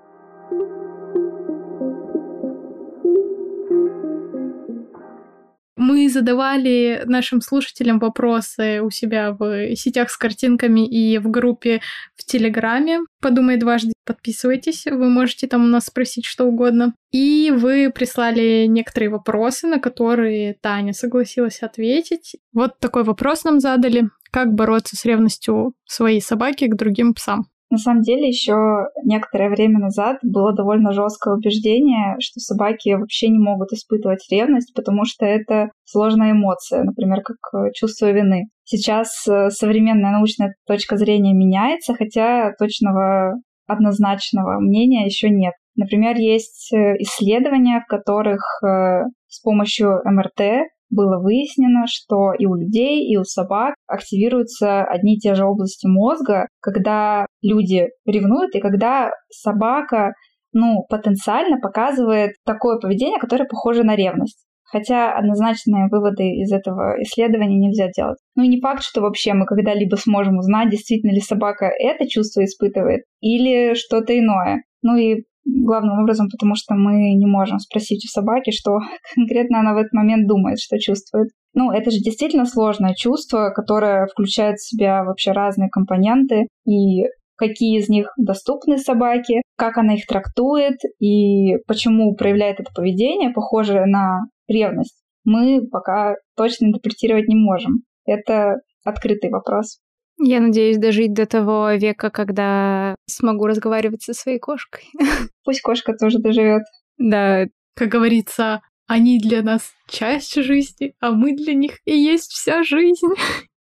Мы задавали нашим слушателям вопросы у себя в сетях с картинками и в группе в Телеграме. Подумай дважды, подписывайтесь, вы можете там у нас спросить что угодно. И вы прислали некоторые вопросы, на которые Таня согласилась ответить. Вот такой вопрос нам задали. Как бороться с ревностью своей собаки к другим псам? На самом деле, еще некоторое время назад было довольно жесткое убеждение, что собаки вообще не могут испытывать ревность, потому что это сложная эмоция, например, как чувство вины. Сейчас современная научная точка зрения меняется, хотя точного однозначного мнения еще нет. Например, есть исследования, в которых с помощью эм эр тэ было выяснено, что и у людей, и у собак активируются одни и те же области мозга, когда люди ревнуют, и когда собака, ну, потенциально показывает такое поведение, которое похоже на ревность. Хотя однозначные выводы из этого исследования нельзя делать. Ну и не факт, что вообще мы когда-либо сможем узнать, действительно ли собака это чувство испытывает или что-то иное. Ну и главным образом, потому что мы не можем спросить у собаки, что конкретно она в этот момент думает, что чувствует. Ну, это же действительно сложное чувство, которое включает в себя вообще разные компоненты, и какие из них доступны собаке, как она их трактует, и почему проявляет это поведение, похожее на ревность, мы пока точно интерпретировать не можем. Это открытый вопрос. Я надеюсь дожить до того века, когда смогу разговаривать со своей кошкой. Пусть кошка тоже доживет. Да. Как говорится, они для нас часть жизни, а мы для них и есть вся жизнь.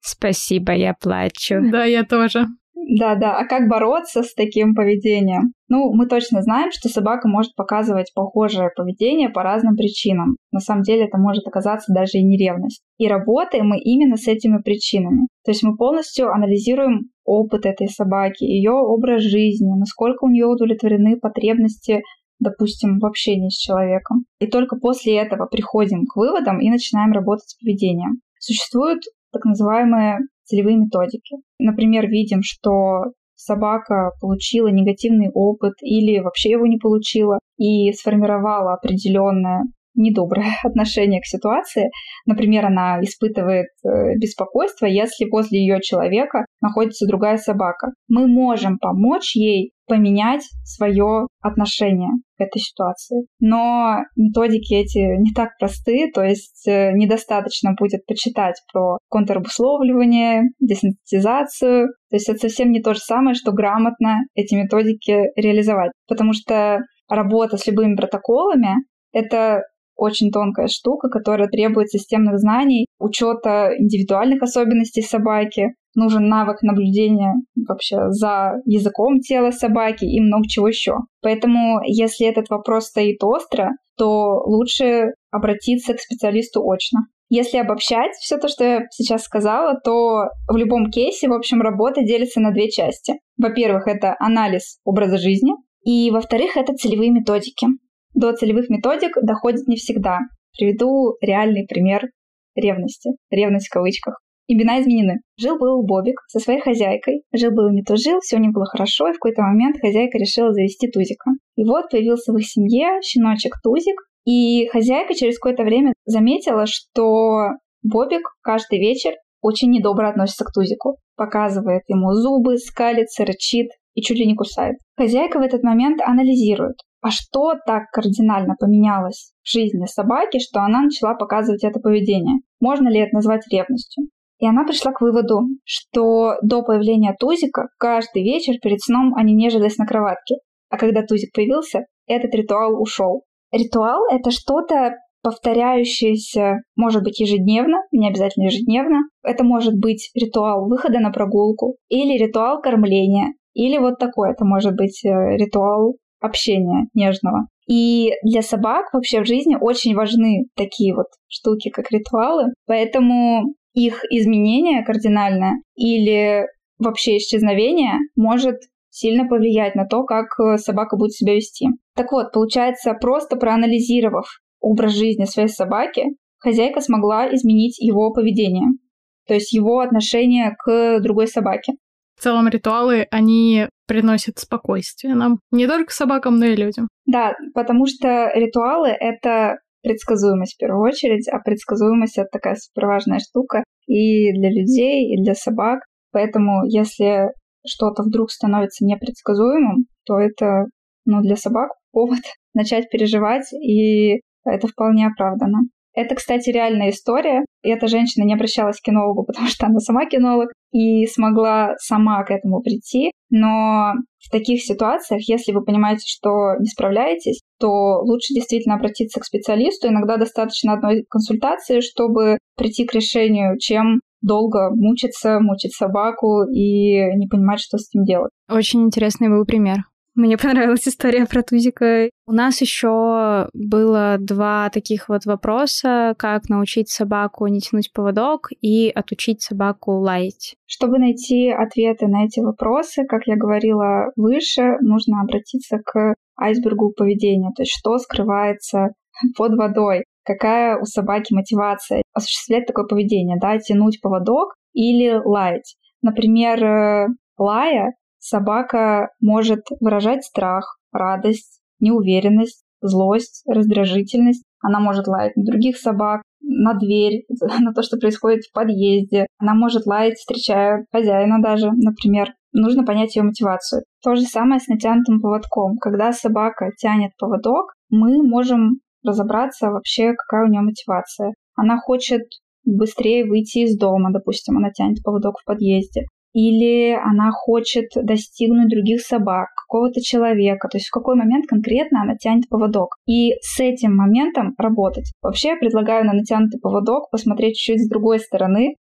Спасибо, я плачу. Да, я тоже. Да-да, а как бороться с таким поведением? Ну, мы точно знаем, что собака может показывать похожее поведение по разным причинам. На самом деле это может оказаться даже и не ревность. И работаем мы именно с этими причинами. То есть мы полностью анализируем опыт этой собаки, ее образ жизни, насколько у нее удовлетворены потребности, допустим, в общении с человеком. И только после этого приходим к выводам и начинаем работать с поведением. Существуют так называемые целевые методики. Например, видим, что собака получила негативный опыт или вообще его не получила и сформировала определенное недоброе отношение к ситуации. Например, она испытывает беспокойство, если возле ее человека находится другая собака. Мы можем помочь ей поменять свое отношение к этой ситуации. Но методики эти не так просты, то есть недостаточно будет почитать про контрабусловливание, десенситизацию. То есть это совсем не то же самое, что грамотно эти методики реализовать. Потому что работа с любыми протоколами — это очень тонкая штука, которая требует системных знаний, учета индивидуальных особенностей собаки. Нужен навык наблюдения вообще за языком тела собаки и много чего еще. Поэтому, если этот вопрос стоит остро, то лучше обратиться к специалисту очно. Если обобщать все то, что я сейчас сказала, то в любом кейсе, в общем, работа делится на две части. Во-первых, это анализ образа жизни, и, во-вторых, это целевые методики. До целевых методик доходит не всегда. Приведу реальный пример ревности. Ревность в кавычках. Имена изменены. Жил-был Бобик со своей хозяйкой. Жил-был не то жил, все у них было хорошо, и в какой-то момент хозяйка решила завести Тузика. И вот появился в их семье щеночек Тузик, и хозяйка через какое-то время заметила, что Бобик каждый вечер очень недобро относится к Тузику. Показывает ему зубы, скалится, рычит и чуть ли не кусает. Хозяйка в этот момент анализирует, а что так кардинально поменялось в жизни собаки, что она начала показывать это поведение? Можно ли это назвать ревностью? И она пришла к выводу, что до появления Тузика каждый вечер перед сном они нежились на кроватке. А когда Тузик появился, этот ритуал ушел. Ритуал — это что-то повторяющееся, может быть, ежедневно, не обязательно ежедневно. Это может быть ритуал выхода на прогулку или ритуал кормления. Или вот такой, это может быть ритуал общения нежного. И для собак вообще в жизни очень важны такие вот штуки, как ритуалы, поэтому их изменение кардинальное или вообще исчезновение может сильно повлиять на то, как собака будет себя вести. Так вот, получается, просто проанализировав образ жизни своей собаки, хозяйка смогла изменить его поведение, то есть его отношение к другой собаке. В целом ритуалы, они приносят спокойствие нам, не только собакам, но и людям. Да, потому что ритуалы — это предсказуемость в первую очередь, а предсказуемость — это такая суперважная штука и для людей, и для собак. Поэтому если что-то вдруг становится непредсказуемым, то это, ну, для собак повод начать переживать, и это вполне оправдано. Это, кстати, реальная история. И эта женщина не обращалась к кинологу, потому что она сама кинолог и смогла сама к этому прийти. Но в таких ситуациях, если вы понимаете, что не справляетесь, то лучше действительно обратиться к специалисту. Иногда достаточно одной консультации, чтобы прийти к решению, чем долго мучиться, мучить собаку и не понимать, что с этим делать. Очень интересный был пример. Мне понравилась история про Тузика. У нас еще было два таких вот вопроса, как научить собаку не тянуть поводок и отучить собаку лаять. Чтобы найти ответы на эти вопросы, как я говорила выше, нужно обратиться к айсбергу поведения, то есть что скрывается под водой, какая у собаки мотивация осуществлять такое поведение, да, тянуть поводок или лаять. Например, лая собака может выражать страх, радость, неуверенность, злость, раздражительность. Она может лаять на других собак, на дверь, на то, что происходит в подъезде. Она может лаять, встречая хозяина даже, например. Нужно понять ее мотивацию. То же самое с натянутым поводком. Когда собака тянет поводок, мы можем разобраться вообще, какая у нее мотивация. Она хочет быстрее выйти из дома, допустим, она тянет поводок в подъезде. Или она хочет достигнуть других собак, какого-то человека. То есть в какой момент конкретно она тянет поводок. И с этим моментом работать. Вообще я предлагаю на натянутый поводок посмотреть чуть-чуть с другой стороны.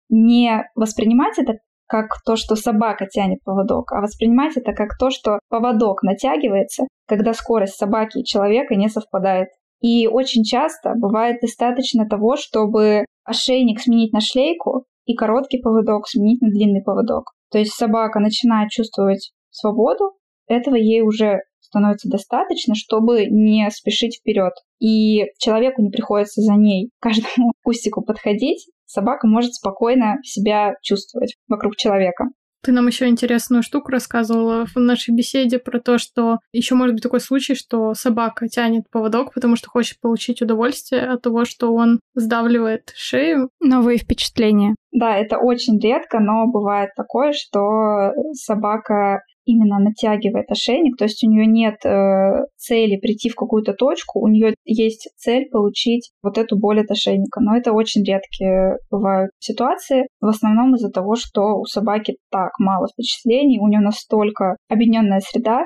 не воспринимать это как то, что собака тянет поводок, а воспринимать это как то, что поводок натягивается, когда скорость собаки и человека не совпадает. И очень часто бывает достаточно того, чтобы ошейник сменить на шлейку и короткий поводок сменить на длинный поводок. То есть собака начинает чувствовать свободу, этого ей уже становится достаточно, чтобы не спешить вперед. И человеку не приходится за ней к каждому кустику подходить. Собака может спокойно себя чувствовать вокруг человека. Ты нам еще интересную штуку рассказывала в нашей беседе про то, что еще может быть такой случай, что собака тянет поводок, потому что хочет получить удовольствие от того, что он сдавливает шею. Новые впечатления. Да, это очень редко, но бывает такое, что собака именно натягивает ошейник, то есть у нее нет э, цели прийти в какую-то точку, у нее есть цель получить вот эту боль от ошейника. Но это очень редкие бывают ситуации, в основном из-за того, что у собаки так мало впечатлений, у нее настолько объединенная среда,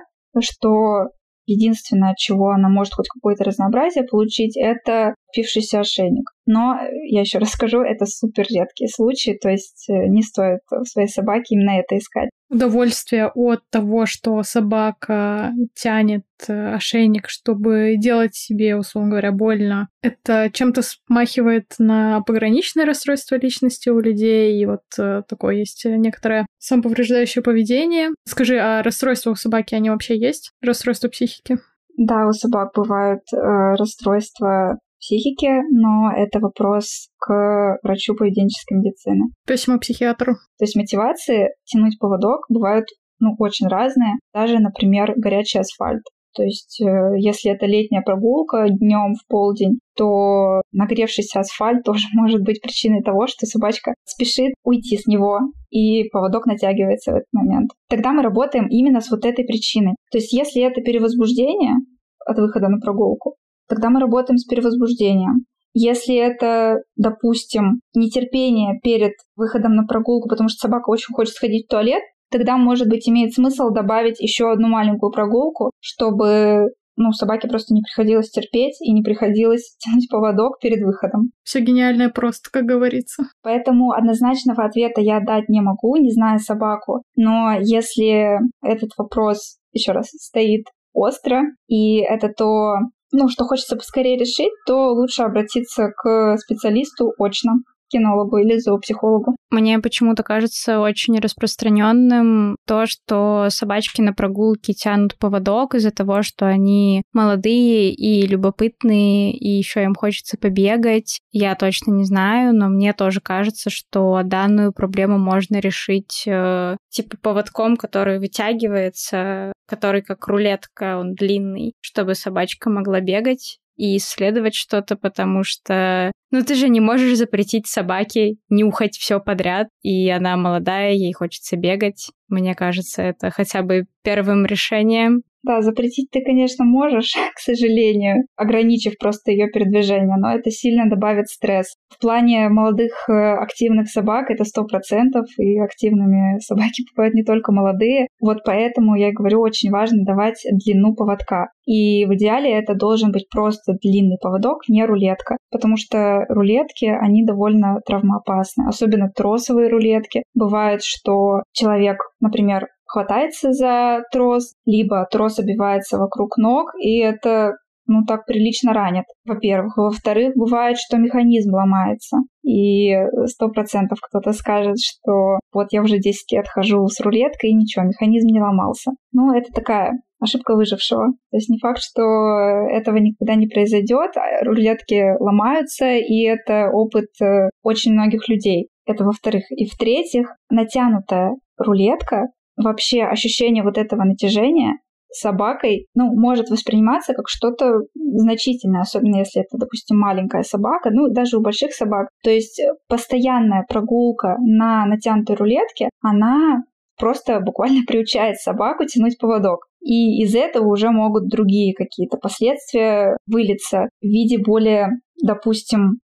что единственное, от чего она может хоть какое-то разнообразие получить, это впившийся ошейник. Но, я еще раз скажу, это супер редкие случаи, то есть не стоит в своей собаке именно это искать. Удовольствие от того, что собака тянет ошейник, чтобы делать себе, условно говоря, больно, это чем-то смахивает на пограничное расстройство личности у людей, и вот такое есть некоторое самоповреждающее поведение. Скажи, а расстройства у собаки, они вообще есть? Расстройства психики? Да, у собак бывают э, расстройства психики, но это вопрос к врачу поведенческой медицины. Письмо психиатру. То есть мотивации тянуть поводок бывают ну, очень разные. Даже, например, горячий асфальт. То есть, э, если это летняя прогулка днем в полдень, то нагревшийся асфальт тоже может быть причиной того, что собачка спешит уйти с него, и поводок натягивается в этот момент. Тогда мы работаем именно с вот этой причиной. То есть, если это перевозбуждение от выхода на прогулку, тогда мы работаем с перевозбуждением. Если это, допустим, нетерпение перед выходом на прогулку, потому что собака очень хочет сходить в туалет, тогда, может быть, имеет смысл добавить еще одну маленькую прогулку, чтобы ну, собаке просто не приходилось терпеть и не приходилось тянуть поводок перед выходом. Все гениальное просто, как говорится. Поэтому однозначного ответа я дать не могу, не зная собаку. Но если этот вопрос, еще раз, стоит остро, и это то, ну, что хочется поскорее решить, то лучше обратиться к специалисту очно, кинологу или зоопсихологу. Мне почему-то кажется очень распространенным то, что собачки на прогулке тянут поводок из-за того, что они молодые и любопытные, и еще им хочется побегать. Я точно не знаю, но мне тоже кажется, что данную проблему можно решить э, типа поводком, который вытягивается, который как рулетка, он длинный, чтобы собачка могла бегать и исследовать что-то, потому что, ну, ты же не можешь запретить собаке нюхать все подряд, и она молодая, ей хочется бегать. Мне кажется, это хотя бы первым решением. Да, запретить ты, конечно, можешь, к сожалению, ограничив просто ее передвижение, но это сильно добавит стресс. В плане молодых активных собак это сто процентов, и активными собаки бывают не только молодые. Вот поэтому я и говорю, очень важно давать длину поводка. И в идеале это должен быть просто длинный поводок, не рулетка, потому что рулетки, они довольно травмоопасны, особенно тросовые рулетки. Бывает, что человек, например, хватается за трос, либо трос обвивается вокруг ног, и это, ну, так прилично ранит, во-первых. Во-вторых, бывает, что механизм ломается, и сто процентов кто-то скажет, что вот я уже десять лет хожу с рулеткой, и ничего, механизм не ломался. Ну, это такая ошибка выжившего. То есть не факт, что этого никогда не произойдет, рулетки ломаются, и это опыт очень многих людей. Это во-вторых. И в-третьих, натянутая рулетка, вообще ощущение вот этого натяжения собакой, ну, может восприниматься как что-то значительное, особенно если это, допустим, маленькая собака, ну, даже у больших собак. То есть постоянная прогулка на натянутой рулетке, она просто буквально приучает собаку тянуть поводок. И из этого уже могут другие какие-то последствия вылиться в виде более, допустим,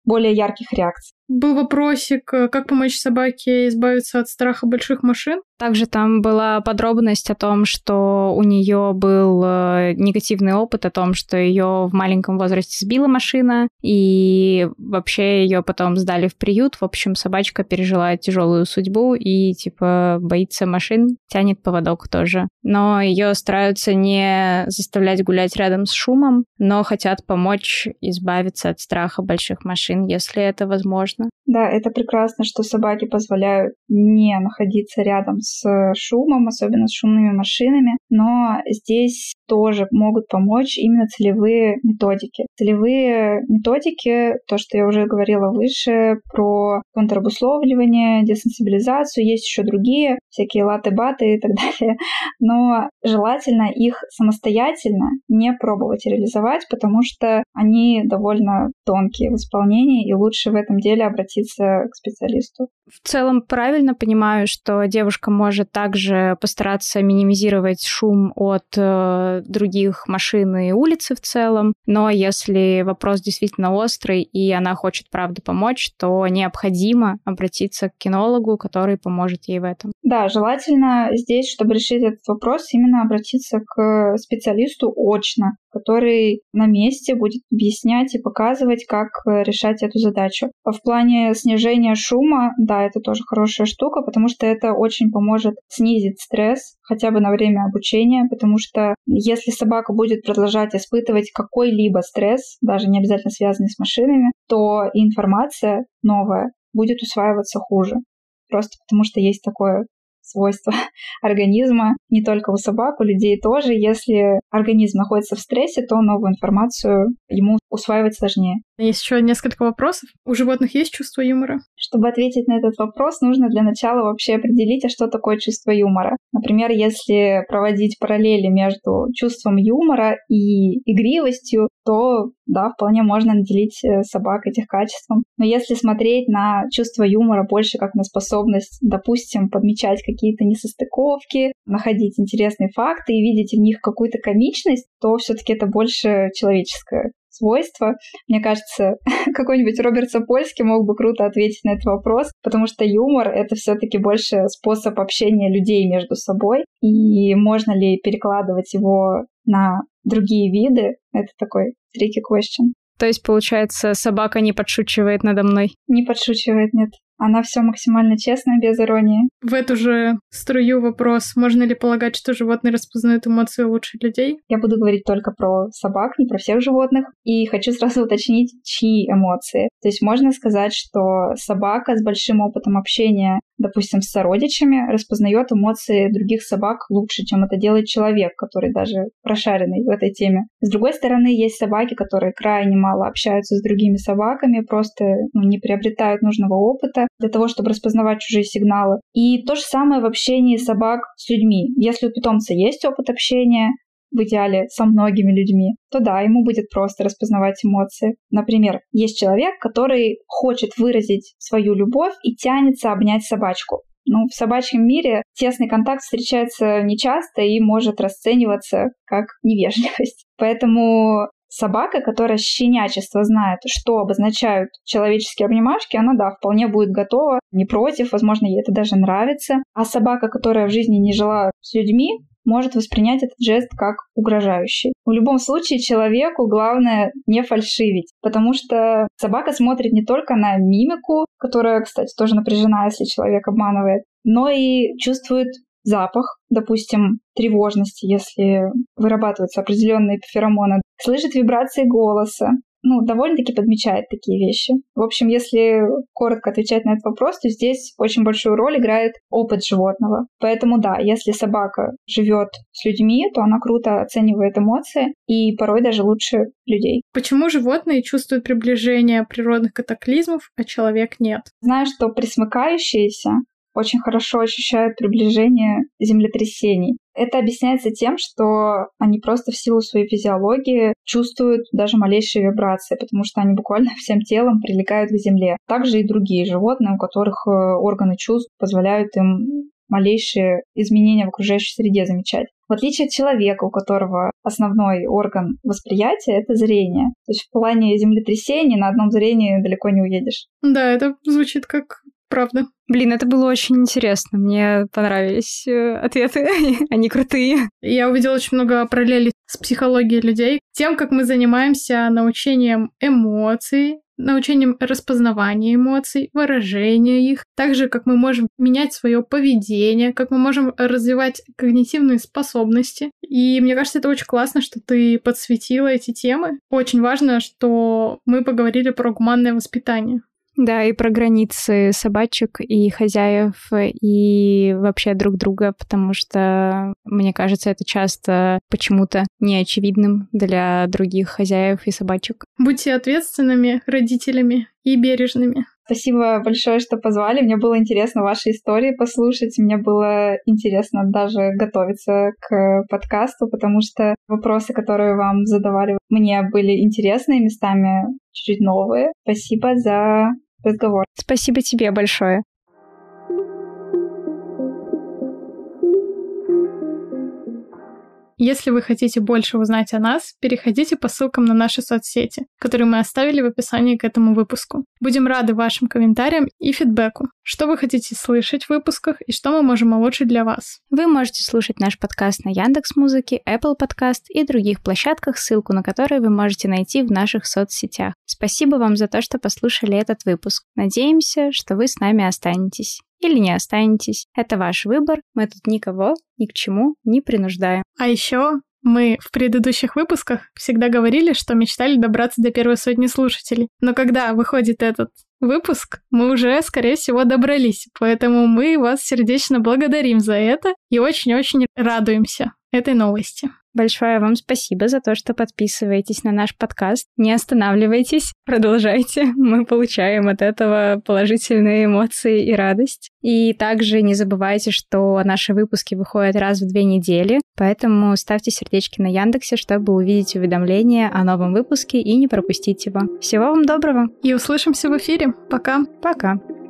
более ярких реакций. Был вопросик, как помочь собаке избавиться от страха больших машин. Также там была подробность о том, что у нее был негативный опыт, о том, что ее в маленьком возрасте сбила машина, и вообще ее потом сдали в приют. В общем, собачка пережила тяжелую судьбу и, типа, боится машин, тянет поводок тоже. Но ее стараются не заставлять гулять рядом с шумом, но хотят помочь избавиться от страха больших машин, если это возможно. Да, это прекрасно, что собаки позволяют не находиться рядом с шумом, особенно с шумными машинами, но здесь тоже могут помочь именно целевые методики. Целевые методики, то, что я уже говорила выше, про контрабусловливание, десенсибилизацию, есть еще другие, всякие латы-баты и так далее, но желательно их самостоятельно не пробовать реализовать, потому что они довольно тонкие в исполнении, и лучше в этом деле обратиться к специалисту. В целом правильно понимаю, что девушка может также постараться минимизировать шум от э, других машин и улицы в целом, но если вопрос действительно острый и она хочет, правда, помочь, то необходимо обратиться к кинологу, который поможет ей в этом. Да, желательно здесь, чтобы решить этот вопрос, именно обратиться к специалисту очно, который на месте будет объяснять и показывать, как решать эту задачу. В плане снижения шума, да, это тоже хорошая штука, потому что это очень поможет снизить стресс хотя бы на время обучения, потому что если собака будет продолжать испытывать какой-либо стресс, даже не обязательно связанный с машинами, то и информация новая будет усваиваться хуже. Просто потому что есть такое свойства организма, не только у собак, у людей тоже. Если организм находится в стрессе, то новую информацию ему усваивать сложнее. Есть еще несколько вопросов. У животных есть чувство юмора? Чтобы ответить на этот вопрос, нужно для начала вообще определить, а что такое чувство юмора. Например, если проводить параллели между чувством юмора и игривостью, то, да, вполне можно наделить собак этих качеством. Но если смотреть на чувство юмора больше как на способность, допустим, подмечать какие-то несостыковки, находить интересные факты и видеть в них какую-то комичность, то все-таки это больше человеческое свойство. Мне кажется, какой-нибудь Роберт Сапольский мог бы круто ответить на этот вопрос, потому что юмор — это все-таки больше способ общения людей между собой, и можно ли перекладывать его на другие виды — это такой tricky question. То есть, получается, собака не подшучивает надо мной? Не подшучивает, нет. Она все максимально честно, без иронии. В эту же струю вопрос. Можно ли полагать, что животные распознают эмоции лучше людей? Я буду говорить только про собак, не про всех животных. И хочу сразу уточнить, чьи эмоции. То есть можно сказать, что собака с большим опытом общения, допустим, с сородичами, распознает эмоции других собак лучше, чем это делает человек, который даже прошаренный в этой теме. С другой стороны, есть собаки, которые крайне мало общаются с другими собаками, просто ну, не приобретают нужного опыта для того, чтобы распознавать чужие сигналы. И то же самое в общении собак с людьми. Если у питомца есть опыт общения, в идеале со многими людьми, то да, ему будет просто распознавать эмоции. Например, есть человек, который хочет выразить свою любовь и тянется обнять собачку. Ну, в собачьем мире тесный контакт встречается нечасто и может расцениваться как невежливость. Поэтому собака, которая щенячество знает, что обозначают человеческие обнимашки, она, да, вполне будет готова, не против, возможно, ей это даже нравится. А собака, которая в жизни не жила с людьми, может воспринять этот жест как угрожающий. В любом случае человеку главное не фальшивить, потому что собака смотрит не только на мимику, которая, кстати, тоже напряжена, если человек обманывает, но и чувствует запах, допустим, тревожности, если вырабатываются определенные феромоны, слышит вибрации голоса, ну, довольно-таки подмечает такие вещи. В общем, если коротко отвечать на этот вопрос, то здесь очень большую роль играет опыт животного. Поэтому да, если собака живет с людьми, то она круто оценивает эмоции и порой даже лучше людей. Почему животные чувствуют приближение природных катаклизмов, а человек нет? Знаю, что пресмыкающиеся очень хорошо ощущают приближение землетрясений. Это объясняется тем, что они просто в силу своей физиологии чувствуют даже малейшие вибрации, потому что они буквально всем телом прилегают к земле. Также и другие животные, у которых органы чувств позволяют им малейшие изменения в окружающей среде замечать. В отличие от человека, у которого основной орган восприятия — это зрение. То есть в плане землетрясений на одном зрении далеко не уедешь. Да, это звучит как правда. Блин, это было очень интересно. Мне понравились э, ответы. Они крутые. Я увидела очень много параллелей с психологией людей. Тем, как мы занимаемся научением эмоций, научением распознавания эмоций, выражения их, так же, как мы можем менять свое поведение, как мы можем развивать когнитивные способности. И мне кажется, это очень классно, что ты подсветила эти темы. Очень важно, что мы поговорили про гуманное воспитание. Да, и про границы собачек и хозяев, и вообще друг друга, потому что, мне кажется, это часто почему-то неочевидным для других хозяев и собачек. Будьте ответственными родителями и бережными. Спасибо большое, что позвали. Мне было интересно ваши истории послушать. Мне было интересно даже готовиться к подкасту, потому что вопросы, которые вам задавали, мне были интересны, местами чуть-чуть новые. Спасибо за разговор. Спасибо тебе большое. Если вы хотите больше узнать о нас, переходите по ссылкам на наши соцсети, которые мы оставили в описании к этому выпуску. Будем рады вашим комментариям и фидбэку. Что вы хотите слышать в выпусках и что мы можем улучшить для вас? Вы можете слушать наш подкаст на Яндекс.Музыке, Apple Podcast и других площадках, ссылку на которые вы можете найти в наших соцсетях. Спасибо вам за то, что послушали этот выпуск. Надеемся, что вы с нами останетесь. Или не останетесь. Это ваш выбор. Мы тут никого ни к чему не принуждаем. А еще мы в предыдущих выпусках всегда говорили, что мечтали добраться до первой сотни слушателей. Но когда выходит этот выпуск, мы уже, скорее всего, добрались. Поэтому мы вас сердечно благодарим за это и очень-очень радуемся этой новости. Большое вам спасибо за то, что подписываетесь на наш подкаст. Не останавливайтесь, продолжайте. Мы получаем от этого положительные эмоции и радость. И также не забывайте, что наши выпуски выходят раз в две недели, поэтому ставьте сердечки на Яндексе, чтобы увидеть уведомления о новом выпуске и не пропустить его. Всего вам доброго! И услышимся в эфире. Пока! Пока!